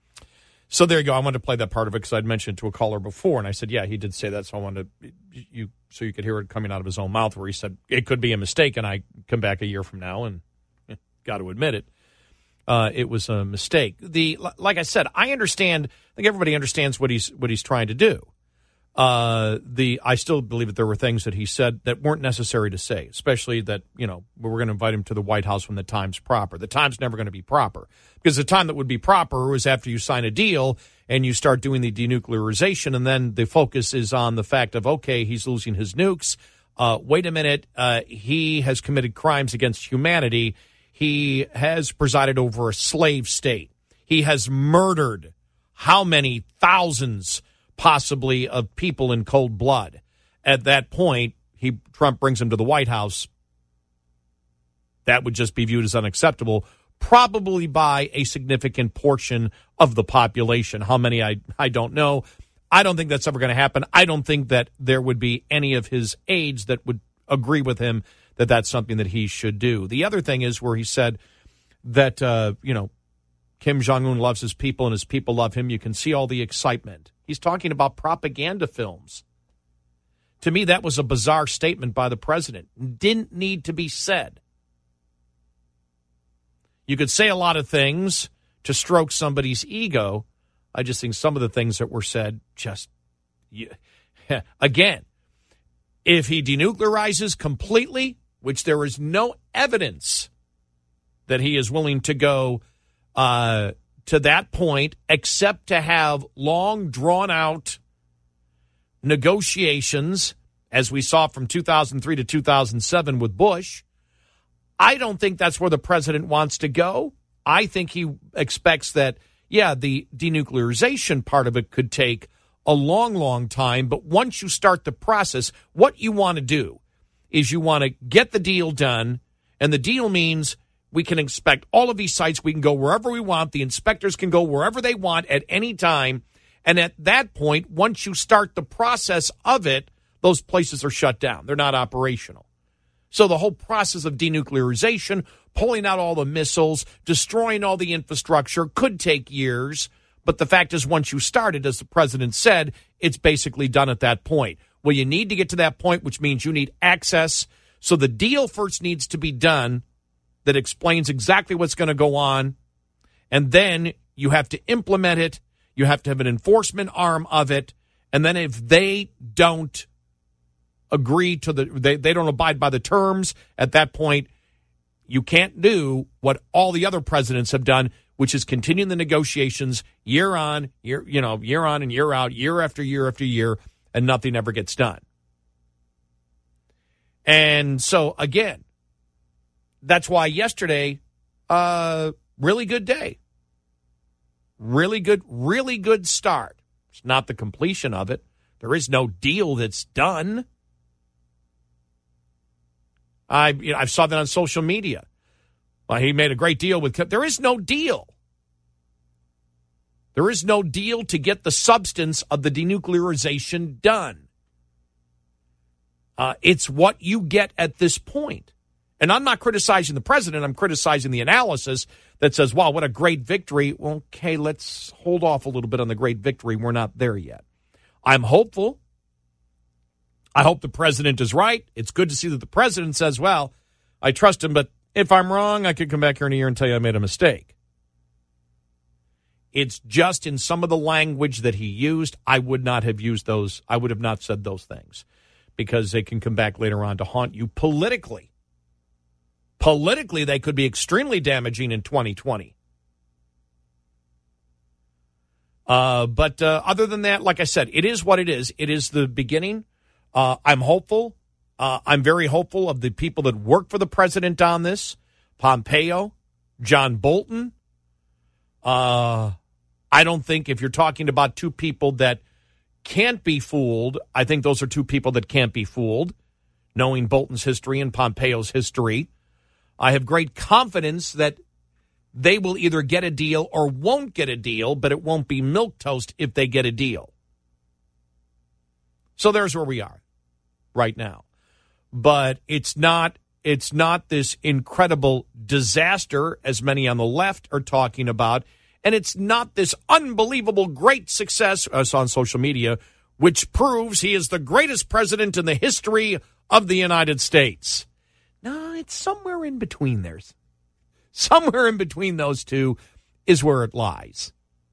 So there you go. I wanted to play that part of it because I'd mentioned it to a caller before, and I said, yeah, he did say that, so I wanted to, you so you could hear it coming out of his own mouth where he said, it could be a mistake, and I come back a year from now and eh, got to admit it. Uh, it was a mistake. The like I said, I understand. I think everybody understands what he's what he's trying to do. Uh, the I still believe that there were things that he said that weren't necessary to say, especially that, you know, we're going to invite him to the White House when the time's proper. The time's never going to be proper because the time that would be proper is after you sign a deal and you start doing the denuclearization, and then the focus is on the fact of, okay, he's losing his nukes. Uh, wait a minute, uh, he has committed crimes against humanity. He has presided over a slave state. He has murdered how many thousands, possibly, of people in cold blood. At that point, he Trump brings him to the White House. That would just be viewed as unacceptable, probably by a significant portion of the population. How many, I, I don't know. I don't think that's ever going to happen. I don't think that there would be any of his aides that would agree with him that that's something that he should do. The other thing is where he said that, uh, you know, Kim Jong-un loves his people and his people love him. You can see all the excitement. He's talking about propaganda films. To me, that was a bizarre statement by the president. Didn't need to be said. You could say a lot of things to stroke somebody's ego. I just think some of the things that were said just, yeah. Again, if he denuclearizes completely, which there is no evidence that he is willing to go uh, to that point, except to have long, drawn-out negotiations, as we saw from two thousand three to two thousand seven with Bush. I don't think that's where the president wants to go. I think he expects that, yeah, the denuclearization part of it could take a long, long time, but once you start the process, what you want to do is you want to get the deal done, and the deal means we can inspect all of these sites. We can go wherever we want. The inspectors can go wherever they want at any time, and at that point, once you start the process of it, those places are shut down. They're not operational. So the whole process of denuclearization, pulling out all the missiles, destroying all the infrastructure could take years. But the fact is, once you started, as the president said, it's basically done at that point. Well, you need to get to that point, which means you need access. So the deal first needs to be done. that explains exactly what's going to go on, and then you have to implement it. You have to have an enforcement arm of it, and then if they don't agree to the, they, they don't abide by the terms, at that point, you can't do what all the other presidents have done, which is continuing the negotiations year on, year, you know, year on and year out, year after year after year, and nothing ever gets done. And so, again, that's why yesterday, uh, really good day. Really good, really good start. It's not the completion of it. There is no deal that's done. I, you know, I saw that on social media. Well, he made a great deal with. There is no deal. There is no deal to get the substance of the denuclearization done. Uh, it's what you get at this point. And I'm not criticizing the president. I'm criticizing the analysis that says, wow, what a great victory. Well, okay, let's hold off a little bit on the great victory. We're not there yet. I'm hopeful. I hope the president is right. It's good to see that the president says, well, I trust him, but if I'm wrong, I could come back here in a year and tell you I made a mistake. It's just in some of the language that he used, I would not have used those. I would have not said those things because they can come back later on to haunt you politically. Politically, they could be extremely damaging in twenty twenty. Uh, but uh, other than that, like I said, it is what it is. It is the beginning. Uh, I'm hopeful. Uh, I'm very hopeful of the people that work for the president on this. Pompeo, John Bolton. Uh, I don't think if you're talking about two people that can't be fooled, I think those are two people that can't be fooled, knowing Bolton's history and Pompeo's history. I have great confidence that they will either get a deal or won't get a deal, but it won't be milquetoast if they get a deal. So there's where we are right now. But it's not it's not this incredible disaster as many on the left are talking about, and it's not this unbelievable great success as on social media, which proves he is the greatest president in the history of the United States. No, it's somewhere in between there. Somewhere in between those two is where it lies.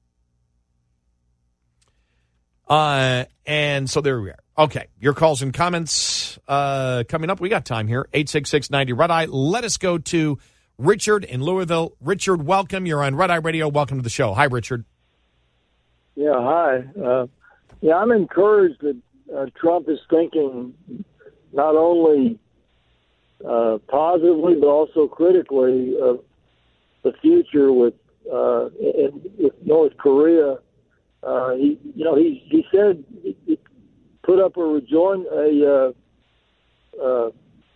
Uh, and so there we are. Okay, your calls and comments uh, coming up. We got time here. eight six six, ninety, Red Eye. Let us go to Richard in Louisville. Richard, welcome. You're on Red Eye Radio. Welcome to the show. Hi, Richard. Yeah, hi. Uh, yeah, I'm encouraged that uh, Trump is thinking not only uh, positively but also critically of the future with uh, in, with North Korea. Uh, he, you know, he he said he, he put up a rejoin a uh, uh,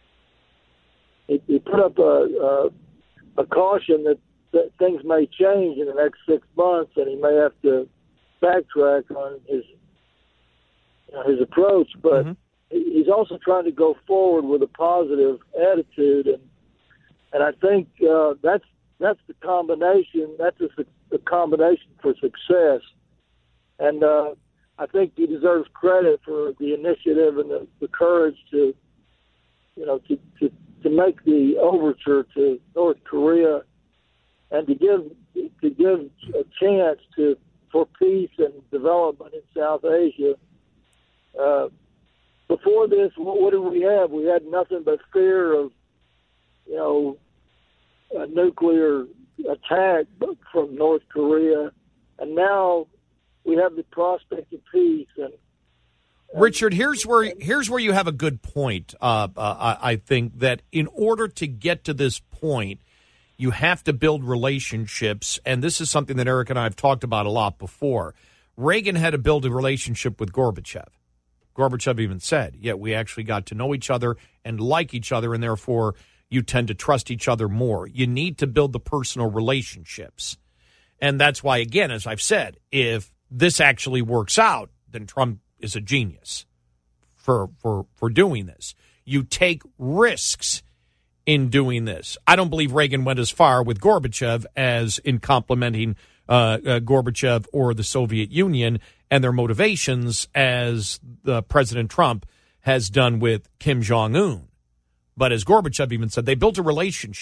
he, he put up a, a a caution that, that things may change in the next six months, and he may have to backtrack on his you know, his approach. But mm-hmm. he's also trying to go forward with a positive attitude, and and I think uh, that's that's the combination. That's a, the combination for success. And uh, I think he deserves credit for the initiative and the, the courage to, you know, to, to to make the overture to North Korea, and to give to give a chance to for peace and development in South Asia. Uh, before this, what, what did we have? We had nothing but fear of, you know, a nuclear attack from North Korea, and now we have the prospect of peace. And, and Richard, here's where here's where you have a good point. Uh, uh, I, I think that in order to get to this point, you have to build relationships, and this is something that Eric and I have talked about a lot before. Reagan had to build a relationship with Gorbachev. Gorbachev even said, yeah, we actually got to know each other and like each other, and therefore you tend to trust each other more. You need to build the personal relationships. And that's why, again, as I've said, if this actually works out, then Trump is a genius for for for doing this. You take risks in doing this. I don't believe Reagan went as far with Gorbachev as in complimenting uh, uh, Gorbachev or the Soviet Union and their motivations as the President Trump has done with Kim Jong-un. But as Gorbachev even said, they built a relationship.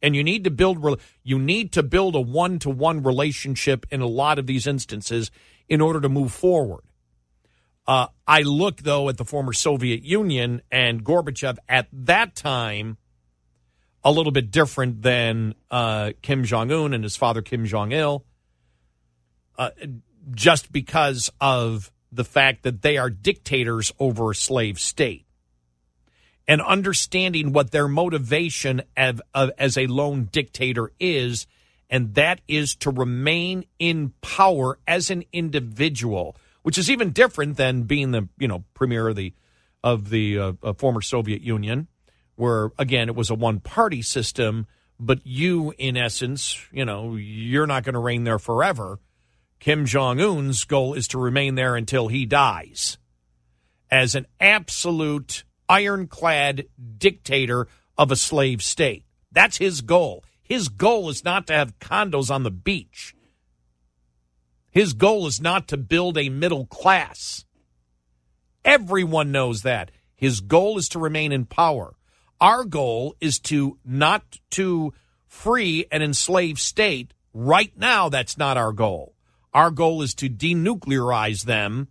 And you need to build you need to build a one-to-one relationship in a lot of these instances in order to move forward. Uh, I look, though, at the former Soviet Union and Gorbachev at that time a little bit different than uh, Kim Jong-un and his father Kim Jong-il, uh, just because of the fact that they are dictators over a slave state. And understanding what their motivation of, of, as a lone dictator is, and that is to remain in power as an individual, which is even different than being the you know premier of the of the uh, uh, former Soviet Union, where again it was a one-party system, but you, in essence, you know, you're not going to reign there forever. Kim Jong-un's goal is to remain there until he dies as an absolute ironclad dictator of a slave state. That's his goal. His goal is not to have condos on the beach. His goal is not to build a middle class. Everyone knows that. His goal is to remain in power. Our goal is to not to free an enslaved state. Right now, that's not our goal. Our goal is to denuclearize them.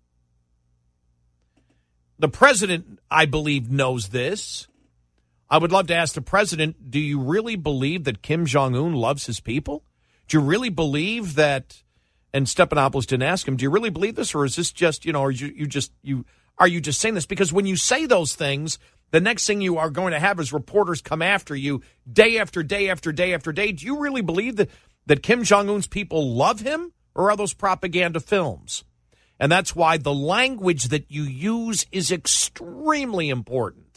The president, I believe, knows this. I would love to ask the president, do you really believe that Kim Jong-un loves his people? Do you really believe that, and Stephanopoulos didn't ask him, do you really believe this, or is this just, you know, are you, you just, you, are you just saying this? Because when you say those things, the next thing you are going to have is reporters come after you day after day after day after day. Do you really believe that, that Kim Jong-un's people love him, or are those propaganda films? And that's why the language that you use is extremely important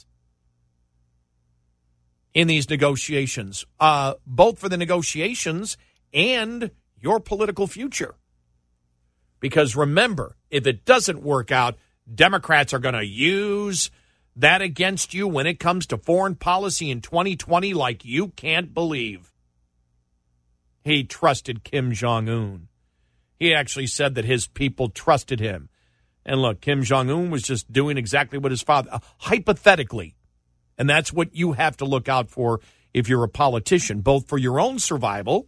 in these negotiations, uh, both for the negotiations and your political future. Because remember, if it doesn't work out, Democrats are going to use that against you when it comes to foreign policy in twenty twenty like you can't believe. He trusted Kim Jong-un. He actually said that his people trusted him. And look, Kim Jong-un was just doing exactly what his father, uh, hypothetically. And that's what you have to look out for if you're a politician, both for your own survival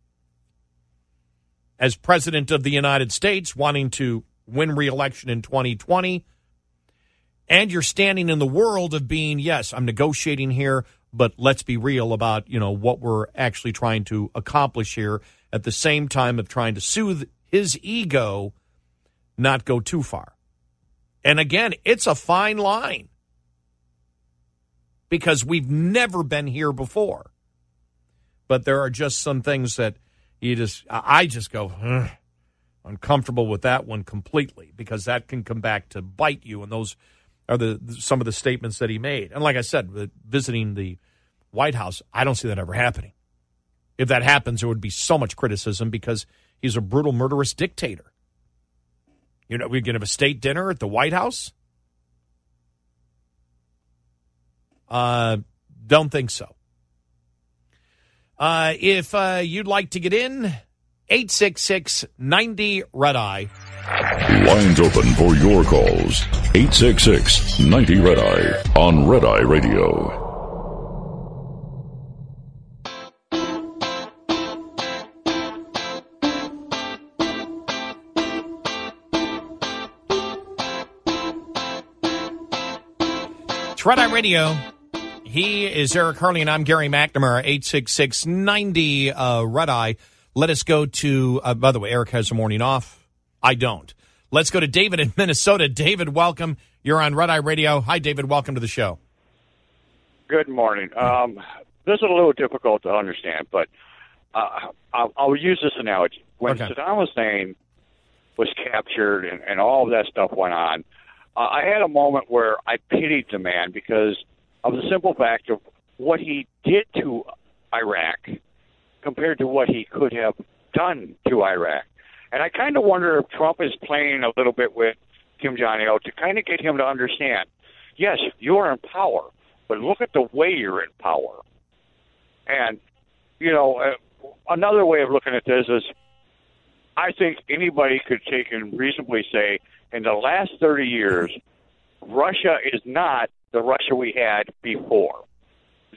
as president of the United States, wanting to win re-election in twenty twenty, and you're standing in the world of being, yes, I'm negotiating here, but let's be real about, you know, what we're actually trying to accomplish here at the same time of trying to soothe his ego, not go too far. And again, it's a fine line because we've never been here before. But there are just some things that you just, I just go, ugh, uncomfortable with that one completely, because that can come back to bite you. And those are the some of the statements that he made. And like I said, visiting the White House, I don't see that ever happening. If that happens, there would be so much criticism because he's a brutal, murderous dictator. You know, we're going to have a state dinner at the White House? Uh, don't think so. Uh, if uh, you'd like to get in, eight six six, ninety, red eye. Lines open for your calls. eight six six, ninety, red eye on Red Eye Radio. Red Eye Radio. He is Eric Harley, and I'm Gary McNamara. eight six six, ninety, uh, Red Eye. Let us go to, uh, by the way, Eric has a morning off. I don't. Let's go to David in Minnesota. David, welcome. You're on Red Eye Radio. Hi, David. Welcome to the show. Good morning. Um, this is a little difficult to understand, but uh, I'll, I'll use this analogy. When okay. Saddam Hussein was captured and, and all of that stuff went on, Uh, I had a moment where I pitied the man because of the simple fact of what he did to Iraq compared to what he could have done to Iraq. And I kind of wonder if Trump is playing a little bit with Kim Jong-il to kind of get him to understand, yes, you're in power, but look at the way you're in power. And, you know, uh, another way of looking at this is I think anybody could take and reasonably say, in the last thirty years, Russia is not the Russia we had before. There,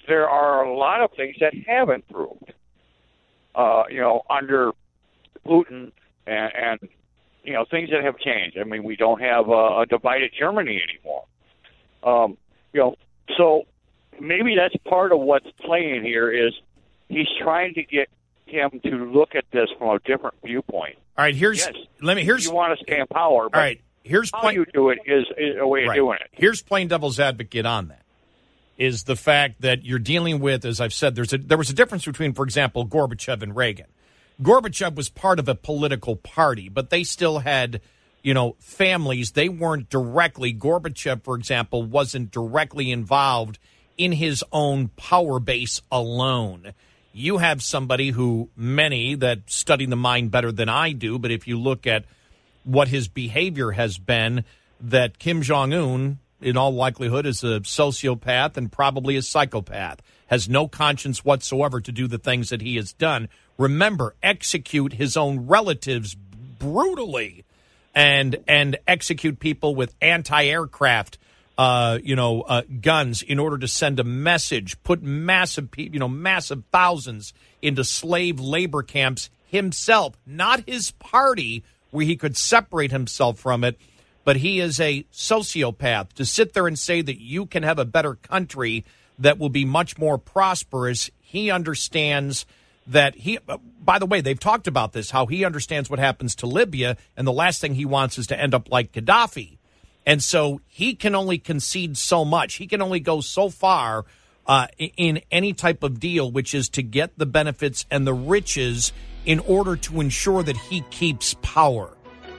there are a lot of things that have improved. Uh, you know, under Putin and, and you know things that have changed. I mean, we don't have a, a divided Germany anymore. Um, you know, so maybe that's part of what's playing here is he's trying to get him to look at this from a different viewpoint. All right, here's yes, let me here's you want to stay in power. But all right, here's how plain, you do it is, is a way right. of doing it. Here's plain devil's advocate on that. Is the fact that you're dealing with, as I've said, there's a, there was a difference between, for example, Gorbachev and Reagan. Gorbachev was part of a political party, but they still had, you know, families. They weren't directly, Gorbachev, for example, wasn't directly involved in his own power base alone. You have somebody who, many that study the mind better than I do, but if you look at what his behavior has been, that Kim Jong-un, in all likelihood, is a sociopath and probably a psychopath, has no conscience whatsoever to do the things that he has done. Remember, execute his own relatives brutally and and execute people with anti-aircraft uh, you know, uh, guns in order to send a message, put massive, you know, massive thousands into slave labor camps himself, not his party, where he could separate himself from it. But he is a sociopath. To sit there and say that you can have a better country that will be much more prosperous, he understands that he, by the way, they've talked about this, how he understands what happens to Libya, and the last thing he wants is to end up like Gaddafi. And so he can only concede so much. He can only go so far uh, in any type of deal, which is to get the benefits and the riches in order to ensure that he keeps power.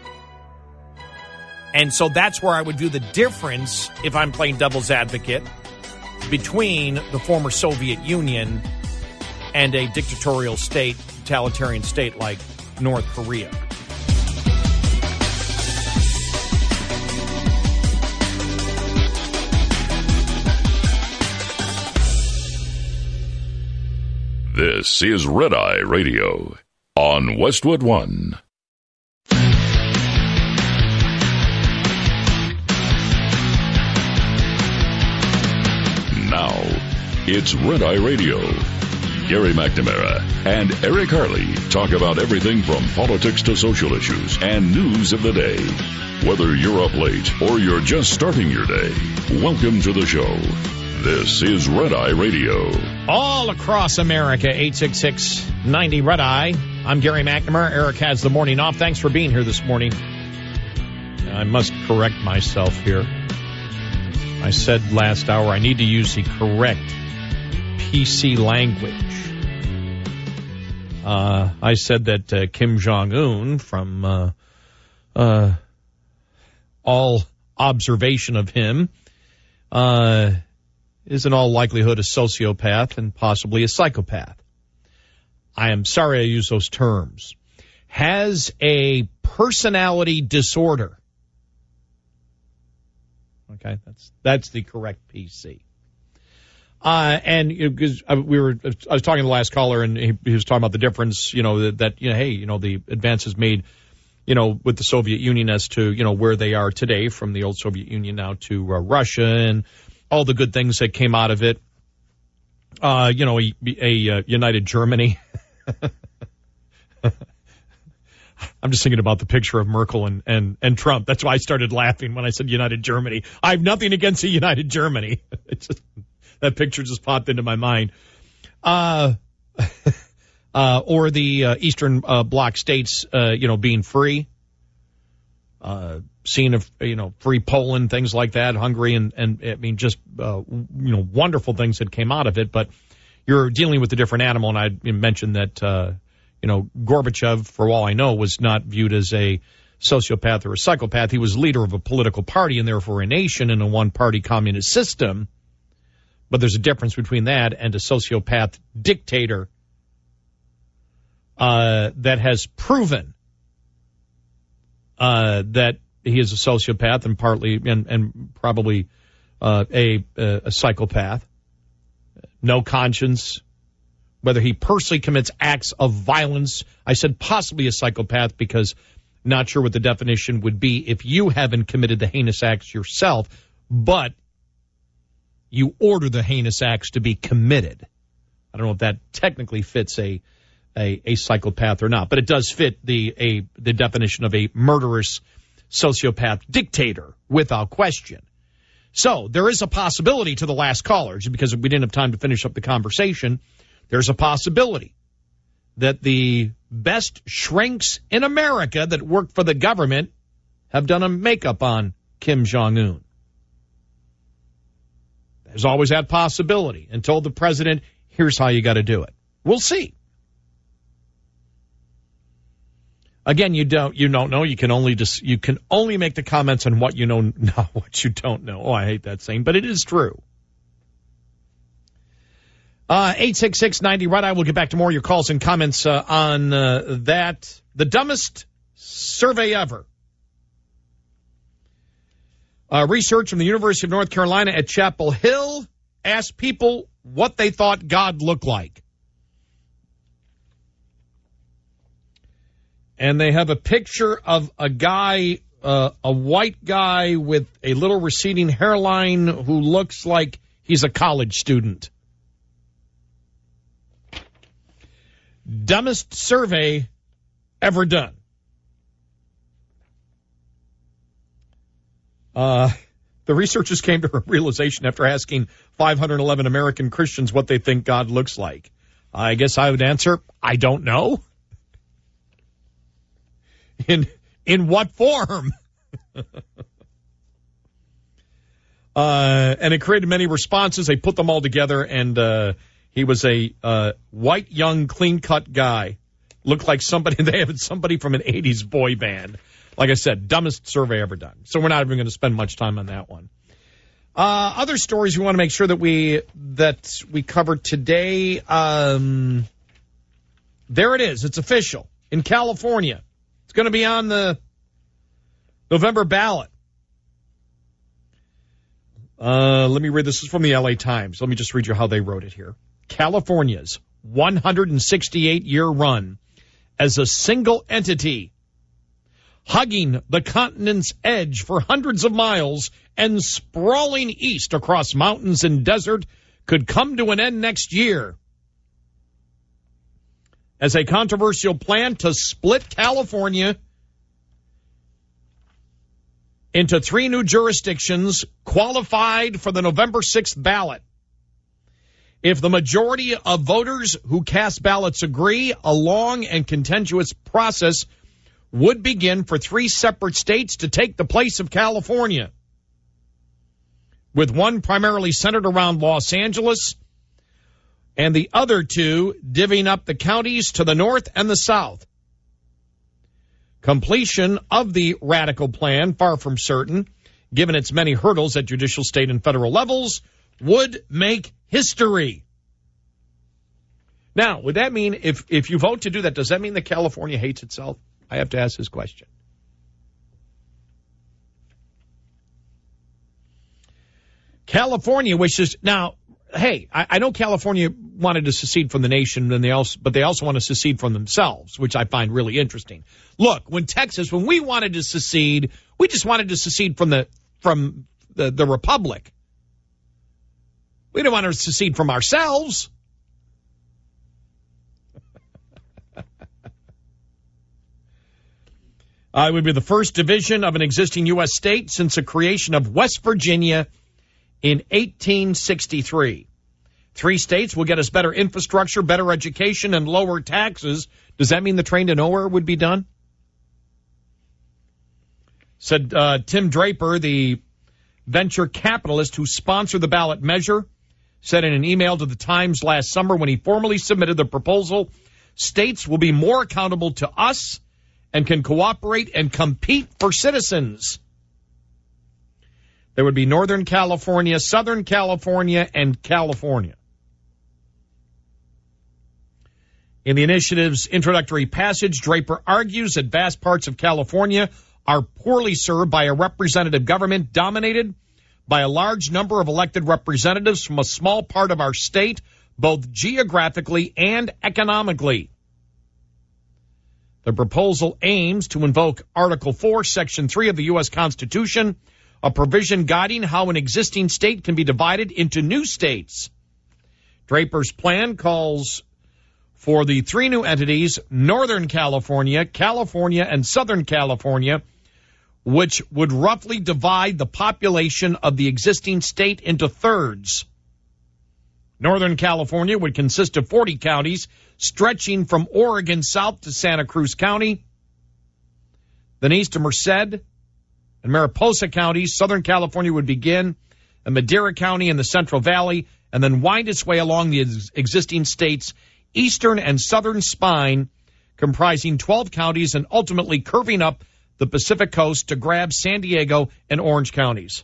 And so that's where I would view the difference, if I'm playing devil's advocate, between the former Soviet Union and a dictatorial state, totalitarian state like North Korea. This is Red Eye Radio on Westwood One. Now, it's Red Eye Radio. Gary McNamara and Eric Harley talk about everything from politics to social issues and news of the day. Whether you're up late or you're just starting your day, welcome to the show. This is Red Eye Radio. All across America, eight six six, nine zero, Red Eye. I'm Gary McNamara. Eric has the morning off. Thanks for being here this morning. I must correct myself here. I said last hour I need to use the correct P C language. Uh, I said that uh, Kim Jong-un, from uh, uh, all observation of him, uh, is in all likelihood a sociopath and possibly a psychopath. I am sorry I use those terms. Has a personality disorder. Okay, that's that's the correct P C. Uh, and because uh, we were, I was talking to the last caller, and he, he was talking about the difference, you know, that, that, you know, hey, you know, the advances made, you know, with the Soviet Union as to, you know, where they are today from the old Soviet Union now to uh, Russia, and all the good things that came out of it. Uh, you know, a, a uh, united Germany. I'm just thinking about the picture of Merkel and, and, and Trump. That's why I started laughing when I said united Germany. I have nothing against a united Germany. It's just, that picture just popped into my mind. Uh, uh, or the uh, Eastern uh, Bloc states, uh, you know, being free. Uh, seeing of, you know, free Poland, things like that, Hungary, and, and I mean, just, uh, you know, wonderful things that came out of it. But you're dealing with a different animal, and I mentioned that, uh, you know, Gorbachev, for all I know, was not viewed as a sociopath or a psychopath. He was leader of a political party and therefore a nation in a one-party communist system. But there's a difference between that and a sociopath dictator uh, that has proven uh, that he is a sociopath and partly and, and probably uh, a, a psychopath. No conscience. Whether he personally commits acts of violence. I said possibly a psychopath because not sure what the definition would be if you haven't committed the heinous acts yourself. But You order the heinous acts to be committed. I don't know if that technically fits a a, a psychopath or not, but it does fit the a the definition of a murderous sociopath dictator without question. So there is a possibility to the last callers, because we didn't have time to finish up the conversation, there's a possibility that the best shrinks in America that work for the government have done a makeup on Kim Jong-un. There's always that possibility, and told the president, here's how you got to do it. We'll see. Again, you don't you don't know. You can only just you can only make the comments on what you know, not what you don't know. Oh, I hate that saying, but it is true. Uh, eight six six ninety Red Eye. We'll get back to more of your calls and comments uh, on uh, that. The dumbest survey ever. Uh, research from the University of North Carolina at Chapel Hill asked people what they thought God looked like. And they have a picture of a guy, uh, a white guy with a little receding hairline who looks like he's a college student. Dumbest survey ever done. Uh, the researchers came to a realization after asking five hundred eleven American Christians what they think God looks like. I guess I would answer, I don't know. In in what form? uh, and it created many responses. They put them all together, and uh, he was a uh, white, young, clean-cut guy. Looked like somebody, they had somebody from an eighties boy band. Like I said, dumbest survey ever done. So we're not even going to spend much time on that one. Uh, other stories we want to make sure that we that we cover today. Um, there it is. It's official. In California. It's going to be on the November ballot. Uh, let me read. This is from the L A Times. Let me just read you how they wrote it here. California's one hundred sixty-eight year run as a single entity, hugging the continent's edge for hundreds of miles and sprawling east across mountains and desert, could come to an end next year as a controversial plan to split California into three new jurisdictions qualified for the November sixth ballot. If the majority of voters who cast ballots agree, a long and contentious process would begin for three separate states to take the place of California, with one primarily centered around Los Angeles and the other two divvying up the counties to the north and the south. Completion of the radical plan, far from certain, given its many hurdles at judicial, state, and federal levels, would make history. Now, would that mean, if, if you vote to do that, does that mean that California hates itself? I have to ask this question. California wishes, now, hey, I, I know California wanted to secede from the nation, and they also, but they also want to secede from themselves, which I find really interesting. Look, when Texas, when we wanted to secede, we just wanted to secede from the from the, the republic. We didn't want to secede from ourselves. Uh, it would be the first division of an existing U S state since the creation of West Virginia in eighteen sixty-three. Three states will get us better infrastructure, better education, and lower taxes. Does that mean the train to nowhere would be done? Said uh, Tim Draper, the venture capitalist who sponsored the ballot measure, said in an email to the Times last summer when he formally submitted the proposal, states will be more accountable to us and can cooperate and compete for citizens. There would be Northern California, Southern California, and California. In the initiative's introductory passage, Draper argues that vast parts of California are poorly served by a representative government dominated by a large number of elected representatives from a small part of our state, both geographically and economically. The proposal aims to invoke Article four, Section three of the U S Constitution, a provision guiding how an existing state can be divided into new states. Draper's plan calls for the three new entities, Northern California, California, and Southern California, which would roughly divide the population of the existing state into thirds. Northern California would consist of forty counties, stretching from Oregon south to Santa Cruz County, then east to Merced and Mariposa counties. Southern California would begin in Madera County in the Central Valley and then wind its way along the existing state's eastern and southern spine, comprising twelve counties and ultimately curving up the Pacific coast to grab San Diego and Orange counties.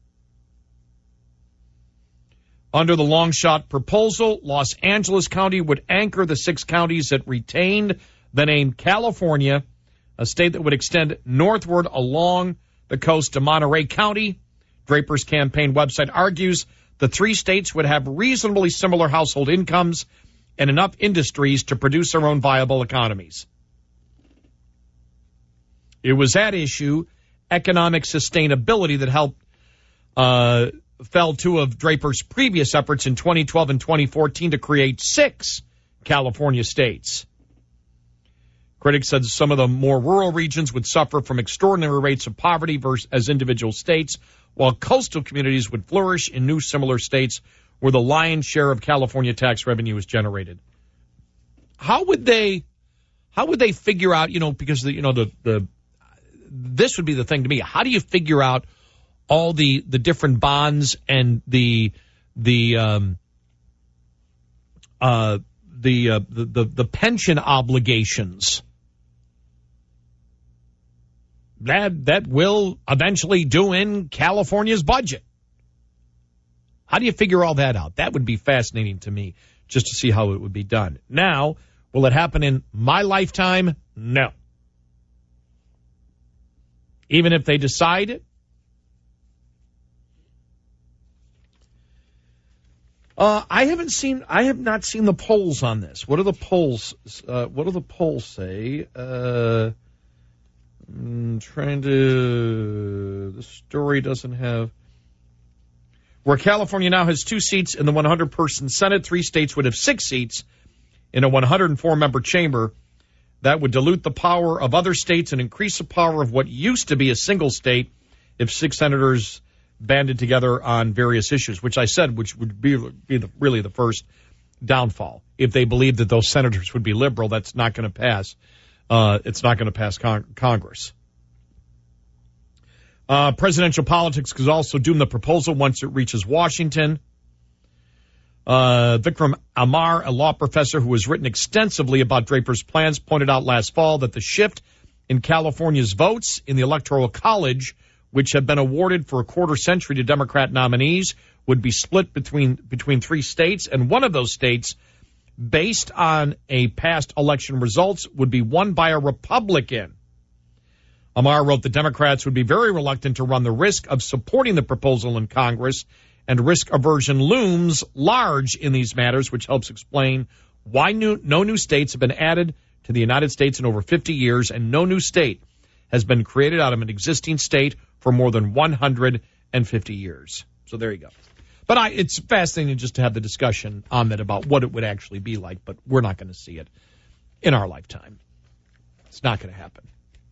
Under the long-shot proposal, Los Angeles County would anchor the six counties that retained the name California, a state that would extend northward along the coast to Monterey County. Draper's campaign website argues the three states would have reasonably similar household incomes and enough industries to produce their own viable economies. It was at issue economic sustainability that helped uh, fell two of Draper's previous efforts in twenty twelve and twenty fourteen to create six California states. Critics said some of the more rural regions would suffer from extraordinary rates of poverty versus as individual states, while coastal communities would flourish in new similar states where the lion's share of California tax revenue is generated. How would they, how would they figure out, you know, because the, you know, the, the, this would be the thing to me. How do you figure out all the, the different bonds and the, the, um, uh, the, uh, the, the, the pension obligations that, that will eventually do in California's budget? How do you figure all that out? That would be fascinating to me, just to see how it would be done. Now, will it happen in my lifetime? No. Even if they decide it? Uh, I haven't seen, I have not seen the polls on this. What do the polls, uh, what do the polls say? Uh, I'm trying to, the story doesn't have, where California now has two seats in the one hundred person Senate, three states would have six seats in a one hundred four member chamber. That would dilute the power of other states and increase the power of what used to be a single state if six senators banded together on various issues, which I said, which would be, be the, really the first downfall. If they believed that those senators would be liberal, that's not going to pass. Uh, it's not going to pass con- Congress. Uh, presidential politics could also doom the proposal once it reaches Washington. Uh, Vikram Amar, a law professor who has written extensively about Draper's plans, pointed out last fall that the shift in California's votes in the Electoral College, which have been awarded for a quarter century to Democrat nominees, would be split between between three states, and one of those states, based on a past election results, would be won by a Republican. Amar wrote the Democrats would be very reluctant to run the risk of supporting the proposal in Congress, and risk aversion looms large in these matters, which helps explain why new, no new states have been added to the United States in over fifty years, and no new state has been created out of an existing state for more than one hundred fifty years. So there you go. But I, it's fascinating just to have the discussion on that about what it would actually be like, but we're not going to see it in our lifetime. It's not going to happen.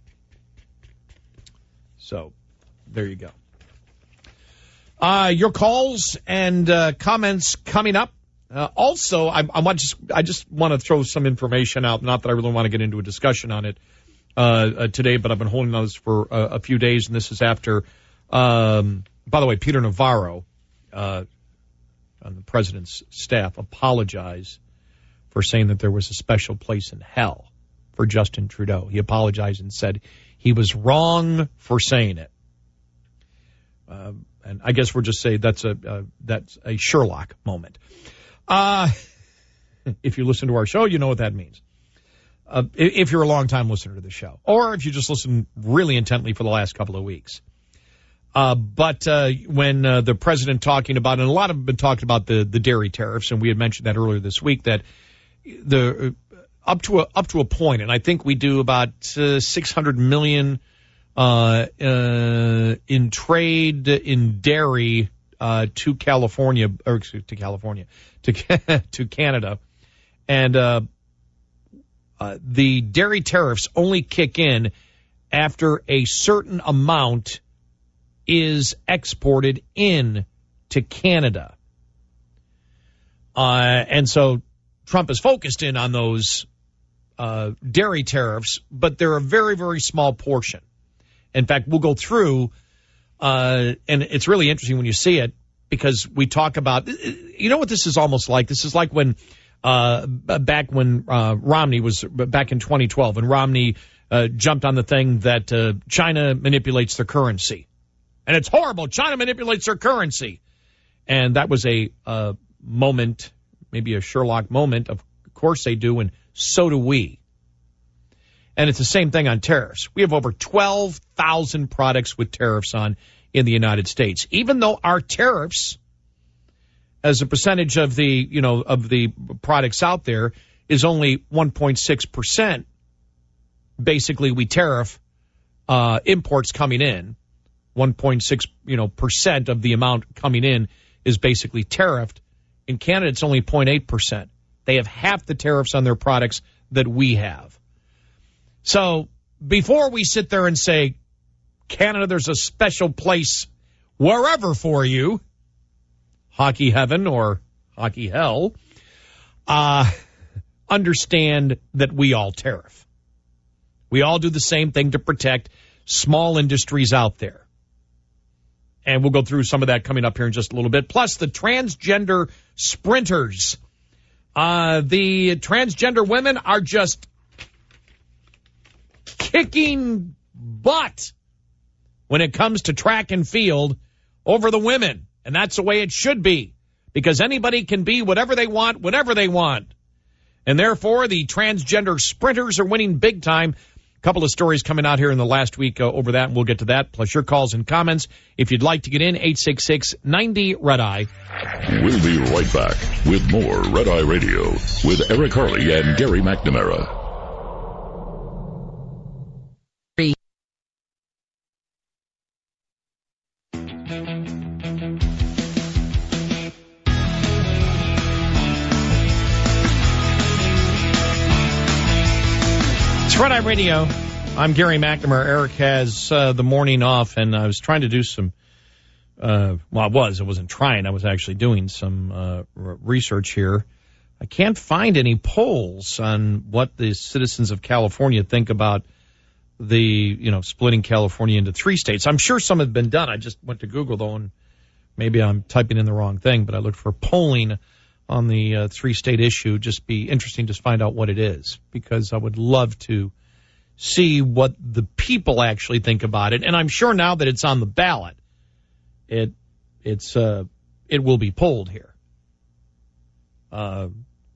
So there you go. Uh, your calls and uh, comments coming up. Uh, also, I, I want just I just want to throw some information out. Not that I really want to get into a discussion on it uh, uh, today, but I've been holding on this for uh, a few days, and this is after. Um, by the way, Peter Navarro, uh, on the president's staff, apologized for saying that there was a special place in hell for Justin Trudeau. He apologized and said he was wrong for saying it. Uh, and I guess we'll just say that's a uh, that's a Sherlock moment. Uh, if you listen to our show, you know what that means. Uh, if you're a long-time listener to the show, or if you just listen really intently for the last couple of weeks. Uh, but uh, when uh, the president talking about, and a lot of been talked about the, the dairy tariffs, and we had mentioned that earlier this week, that the uh, up to a up to a point, and I think we do about uh, six hundred million uh, uh, in trade in dairy uh, to California, or excuse, to California, to to Canada, and uh, uh, the dairy tariffs only kick in after a certain amount is exported in to Canada. Uh, and so Trump is focused in on those uh, dairy tariffs, but they're a very, very small portion. In fact, we'll go through, uh, and it's really interesting when you see it, because we talk about, you know what this is almost like? This is like when, uh, back when uh, Romney was, back in twenty twelve, when Romney uh, jumped on the thing that uh, China manipulates their currency. And it's horrible. China manipulates their currency. And that was a uh, moment, maybe a Sherlock moment. Of course they do, and so do we. And it's the same thing on tariffs. We have over twelve thousand products with tariffs on in the United States. Even though our tariffs, as a percentage of the, you know, of the products out there, is only one point six percent. Basically, we tariff uh, imports coming in. one point six, you know, percent of the amount coming in is basically tariffed. In Canada, it's only zero point eight percent. They have half the tariffs on their products that we have. So before we sit there and say, Canada, there's a special place wherever for you, hockey heaven or hockey hell, uh, understand that we all tariff. We all do the same thing to protect small industries out there. And we'll go through some of that coming up here in just a little bit. Plus, the transgender sprinters. Uh, the transgender women are just kicking butt when it comes to track and field over the women. And that's the way it should be, because anybody can be whatever they want, whenever they want. And therefore, the transgender sprinters are winning big time. A couple of stories coming out here in the last week uh, over that, and we'll get to that, plus your calls and comments. If you'd like to get in, eight six six, ninety, red eye. We'll be right back with more Red Eye Radio with Eric Harley and Gary McNamara. It's Red Eye Radio. I'm Gary McNamara. Eric has uh, the morning off, and I was trying to do some, uh, well, I was. I wasn't trying. I was actually doing some uh, r- research here. I can't find any polls on what the citizens of California think about the, you know, splitting California into three states. I'm sure some have been done. I just went to Google, though, and maybe I'm typing in the wrong thing, but I looked for polling on the uh, three-state issue. Just be interesting to find out what it is, because I would love to see what the people actually think about it. And I'm sure now that it's on the ballot, it it's uh, it will be polled here. Uh,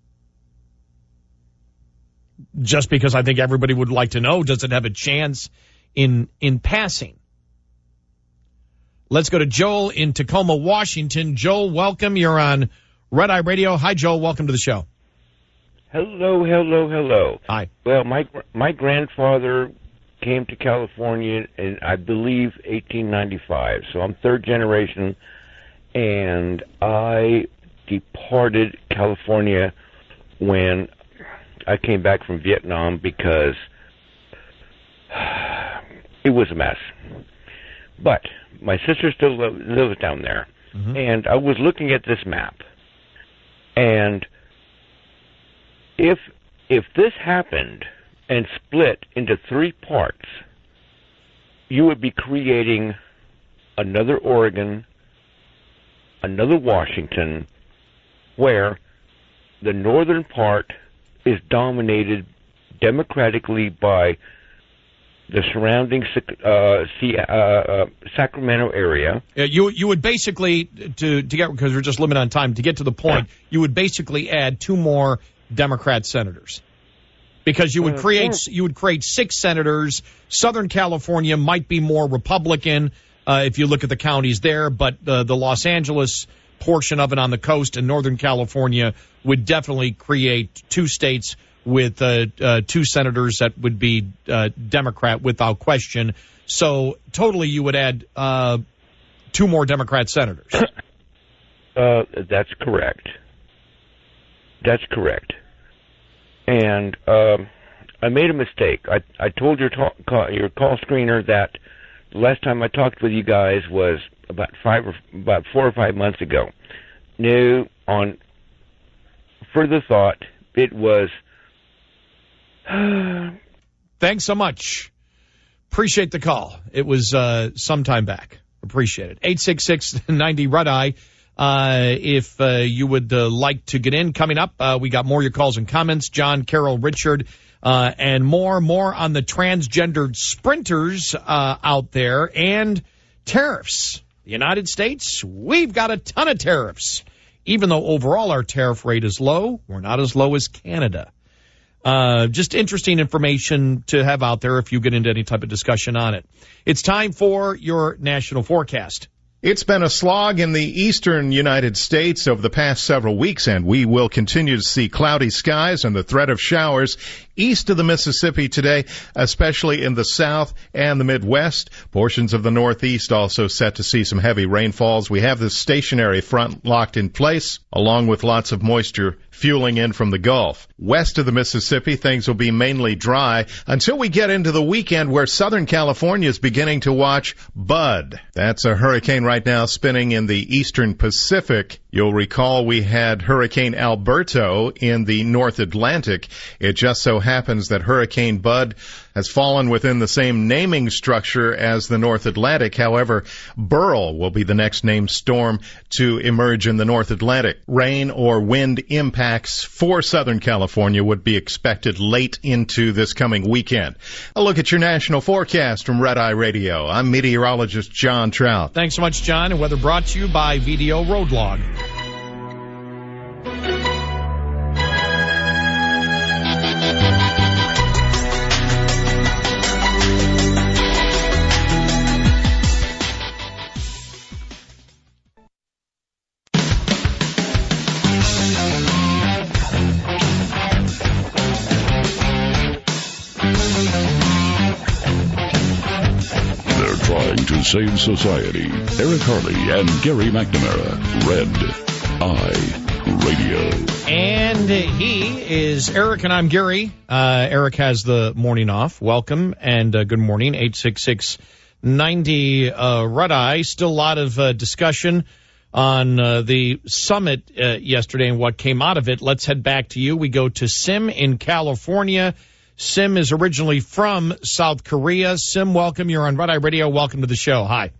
just because I think everybody would like to know, does it have a chance in in passing? Let's go to Joel in Tacoma, Washington. Joel, welcome. You're on Red Eye Radio. Hi, Joel. Welcome to the show. Hello, hello, hello. Hi. Well, my my grandfather came to California in, I believe, eighteen ninety-five. So I'm third generation, and I departed California when I came back from Vietnam because it was a mess. But my sister still lives down there, mm-hmm. and I was looking at this map. And if if this happened and split into three parts, you would be creating another Oregon, another Washington, where the northern part is dominated democratically by the surrounding uh, C, uh, uh, Sacramento area. Yeah, you you would basically, to, to get, because we're just limited on time, to get to the point, yeah. you would basically add two more Democrat senators. Because you would create uh, you would create six senators. Southern California might be more Republican uh, if you look at the counties there, but uh, the Los Angeles portion of it on the coast and Northern California would definitely create two states with uh, uh, two senators that would be uh, Democrat without question. So totally you would add uh, two more Democrat senators. Uh, that's correct. That's correct. And um, I made a mistake. I I told your talk, call, your call screener that last time I talked with you guys was about five or about four or five months ago. No, on further thought, it was. Thanks so much. Appreciate the call. It was uh, some time back. Appreciate it. eight six six, ninety, Red Eye. Uh, if uh, you would uh, like to get in, coming up, uh, we got more of your calls and comments. John, Carol, Richard, uh, and more, more on the transgendered sprinters uh, out there and tariffs. The United States, we've got a ton of tariffs. Even though overall our tariff rate is low, we're not as low as Canada. Uh, just interesting information to have out there if you get into any type of discussion on it. It's time for your national forecast. It's been a slog in the eastern United States over the past several weeks, and we will continue to see cloudy skies and the threat of showers east of the Mississippi today, especially in the south and the Midwest. Portions of the Northeast also set to see some heavy rainfalls. We have this stationary front locked in place, along with lots of moisture fueling in from the Gulf. West of the Mississippi, things will be mainly dry until we get into the weekend where Southern California is beginning to watch Bud. That's a hurricane right now spinning in the eastern Pacific. You'll recall we had Hurricane Alberto in the North Atlantic. It just so happens that Hurricane Bud has fallen within the same naming structure as the North Atlantic. However, Beryl will be the next named storm to emerge in the North Atlantic. Rain or wind impacts for Southern California would be expected late into this coming weekend. A look at your national forecast from Red Eye Radio. I'm meteorologist John Trout. Thanks so much, John, and weather brought to you by V D O Road Log. To save society. Eric Harley and Gary McNamara. Red Eye Radio. And he is Eric and I'm Gary. Uh, Eric has the morning off. Welcome and uh, good morning. eight six six, ninety, uh, Red Eye. Still a lot of uh, discussion on uh, the summit uh, yesterday and what came out of it. Let's head back to you. We go to Sim in California. Sim is originally from South Korea. Sim, welcome. You're on Red Eye Radio. Welcome to the show. Hi.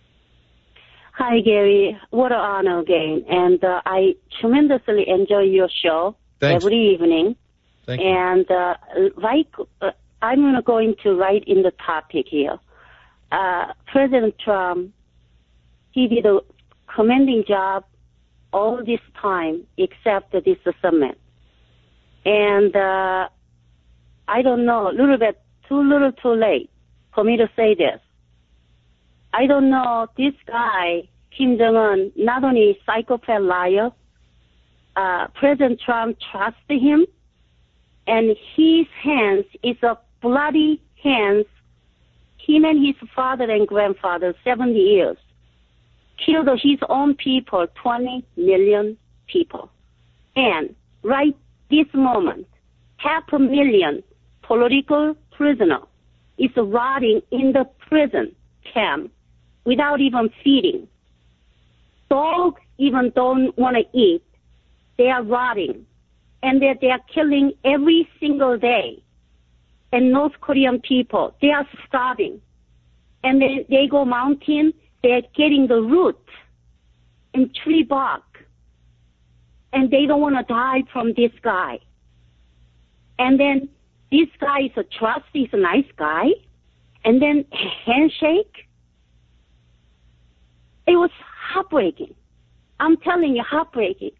Hi, Gary. What an honor again. And uh, I tremendously enjoy your show Thanks. every evening. Thank and you. Uh, right, uh, I'm going to go into right in the topic here. Uh, President Trump, he did a commending job all this time except this summit. And uh, I don't know, a little bit too little too late for me to say this. I don't know, this guy, Kim Jong-un, not only psychopath liar, uh, President Trump trusted him, and his hands is a bloody hands. Him and his father and grandfather, seventy years, killed his own people, twenty million people. And right this moment, half a million political prisoner is rotting in the prison camp without even feeding. Dogs even don't want to eat. They are rotting. And they, they are killing every single day. And North Korean people, they are starving. And then they go mountain, they're getting the root and tree bark. And they don't want to die from this guy. And then this guy is a trust, he's a nice guy. And then handshake. It was heartbreaking. I'm telling you, heartbreaking.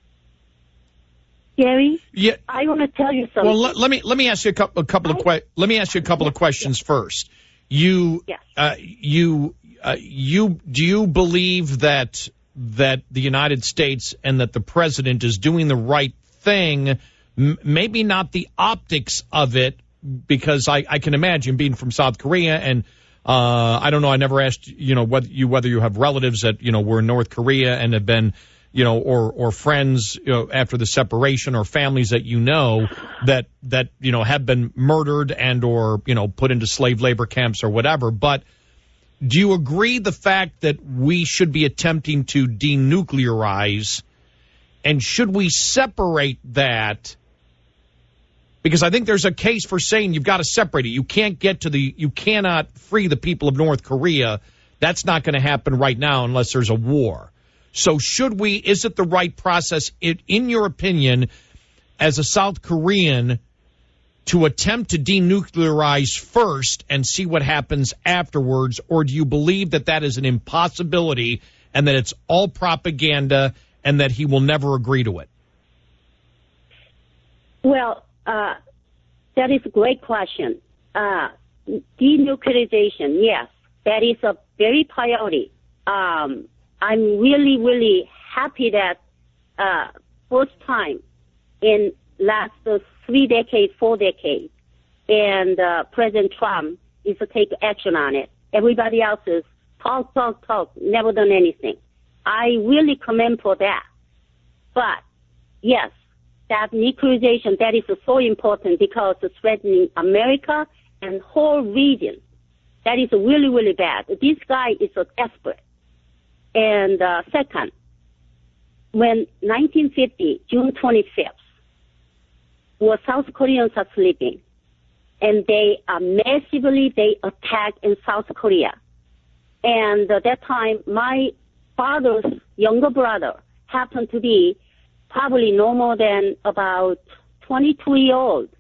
Gary, yeah. I want to tell you something. Well, let, let me let me ask you a couple, a couple I, of que- let me ask you a couple of questions first. You, yes. uh, you, uh, you, do you believe that that the United States and that the president is doing the right thing? M- maybe not the optics of it, because I, I can imagine being from South Korea and Uh, I don't know. I never asked, you know, whether you, whether you have relatives that, you know, were in North Korea and have been, you know, or, or friends, you know, after the separation, or families that you know that, that, you know, have been murdered and, or, you know, put into slave labor camps or whatever. But do you agree the fact that we should be attempting to denuclearize, and should we separate that? Because I think there's a case for saying you've got to separate it. You can't get to the, you cannot free the people of North Korea. That's not going to happen right now unless there's a war. So should we, is it the right process, it, in your opinion, as a South Korean, to attempt to denuclearize first and see what happens afterwards? Or do you believe that that is an impossibility and that it's all propaganda and that he will never agree to it? Well, Uh, that is a great question. Uh, denuclearization, yes, that is a very priority. Um, I'm really, really happy that uh, first time in last uh, three decades, four decades, and uh, President Trump is to take action on it. Everybody else is talk, talk, talk, never done anything. I really commend for that. But, yes, that nuclearization, that is so important because it's threatening America and whole region. That is really, really bad. This guy is so desperate. And uh, second, when nineteen fifty, June twenty-fifth, was South Koreans are sleeping, and they are massively, they attacked in South Korea. And at that time, my father's younger brother happened to be probably no more than about twenty-two years old.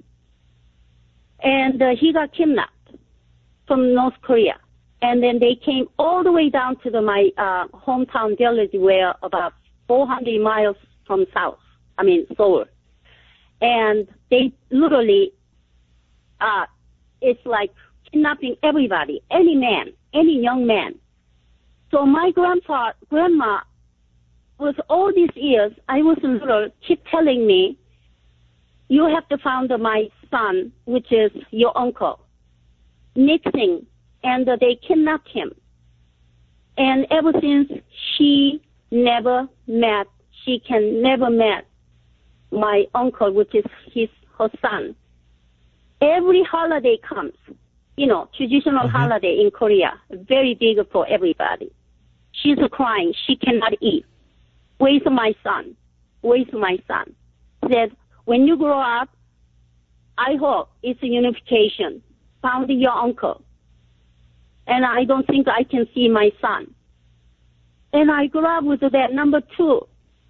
And uh, he got kidnapped from North Korea. And then they came all the way down to the, my uh, hometown village, where about four hundred miles from South, I mean Seoul. And they literally, uh, it's like kidnapping everybody, any man, any young man. So my grandpa, grandma, was all these years, I was little, keep telling me, you have to find my son, which is your uncle, Nixon, and uh, they kidnapped him. And ever since, she never met, she can never met my uncle, which is his her son. Every holiday comes, you know, traditional mm-hmm. holiday in Korea, very big for everybody. She's crying, she cannot eat. Where's my son? Where's my son? Said, when you grow up, I hope it's a unification. Found your uncle. And I don't think I can see my son. And I grew up with that number two.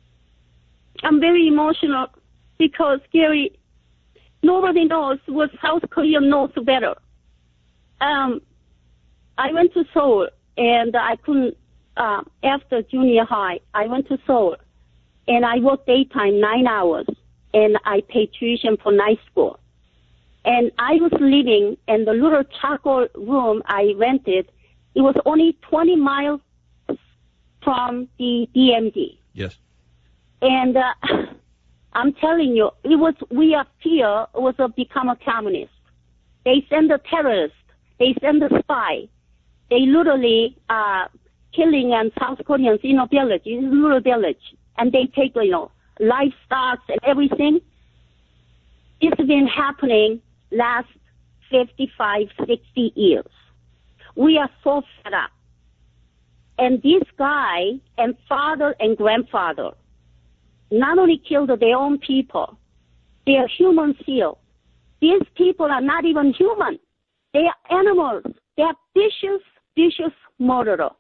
I'm very emotional because, Gary, nobody knows what South Korea knows better. Um, I went to Seoul, and I couldn't, Uh, after junior high, I went to Seoul, and I worked daytime nine hours, and I paid tuition for night school. And I was living in the little charcoal room I rented. It was only twenty miles from the D M Z. Yes. And uh, I'm telling you, it was, we are fear was to become a communist. They send a terrorist. They send a spy. They literally, uh, killing and South Koreans in a village, in a little village, and they take, you know, livestock and everything. It's been happening last fifty-five, sixty years. We are so fed up. And this guy and father and grandfather not only killed their own people, they are human still. These people are not even human. They are animals. They are vicious, vicious murderers.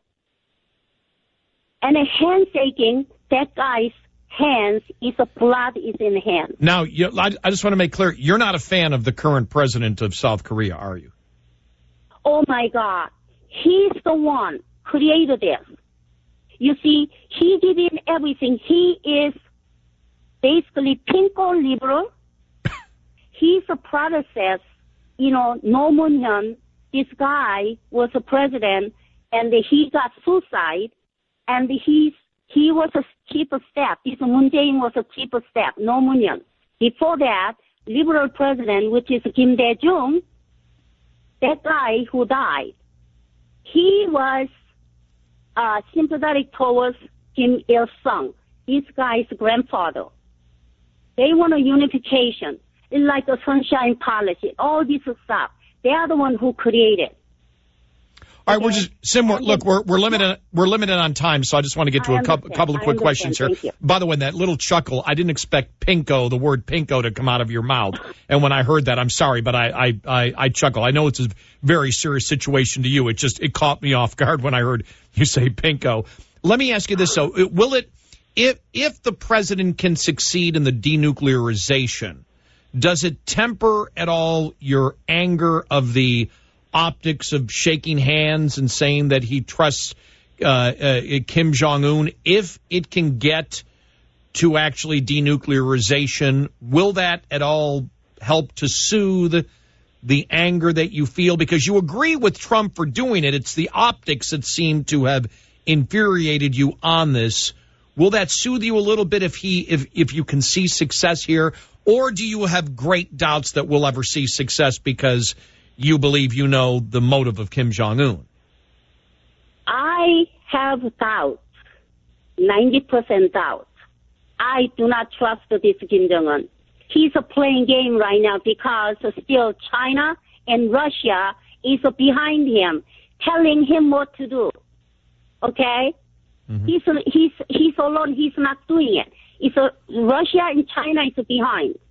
And a handshaking, that guy's hands, is a blood is in the hand. Now, you, I, I just want to make clear, you're not a fan of the current president of South Korea, are you? Oh, my God. He's the one created this. You see, he did in everything. He is basically pinko liberal. He's a process, you know, No Moon-hyun, this guy was a president, and he got suicide. And he's, he was a chief of staff. This Moon Jae-in was a chief of staff, No Moon-hyun. Before that, liberal president, which is Kim Dae-jung, that guy who died. he was uh, sympathetic towards Kim Il-sung, this guy's grandfather. They want a unification. It's like a sunshine policy, all this stuff. They are the one who created. All right, we're just Sim. We're, look, we're we're limited. We're limited on time, so I just want to get to a couple, couple of quick questions here. By the way, that little chuckle, I didn't expect pinko, the word pinko, to come out of your mouth. And when I heard that, I'm sorry, but I I I, I chuckle. I know it's a very serious situation to you. It just it caught me off guard when I heard you say pinko. Let me ask you this: though, will it if if the president can succeed in the denuclearization, does it temper at all your anger of the optics of shaking hands and saying that he trusts uh, uh, Kim Jong-un? If it can get to actually denuclearization, will that at all help to soothe the anger that you feel? Because you agree with Trump for doing it. It's the optics that seem to have infuriated you on this. Will that soothe you a little bit if he, if, if you can see success here? Or do you have great doubts that we'll ever see success because you believe you know the motive of Kim Jong-un? I have doubts, ninety percent doubts. I do not trust this Kim Jong-un. He's playing game right now because still China and Russia is behind him, telling him what to do. Okay? Mm-hmm. He's he's he's alone. He's not doing it. It's a, Russia and China is behind.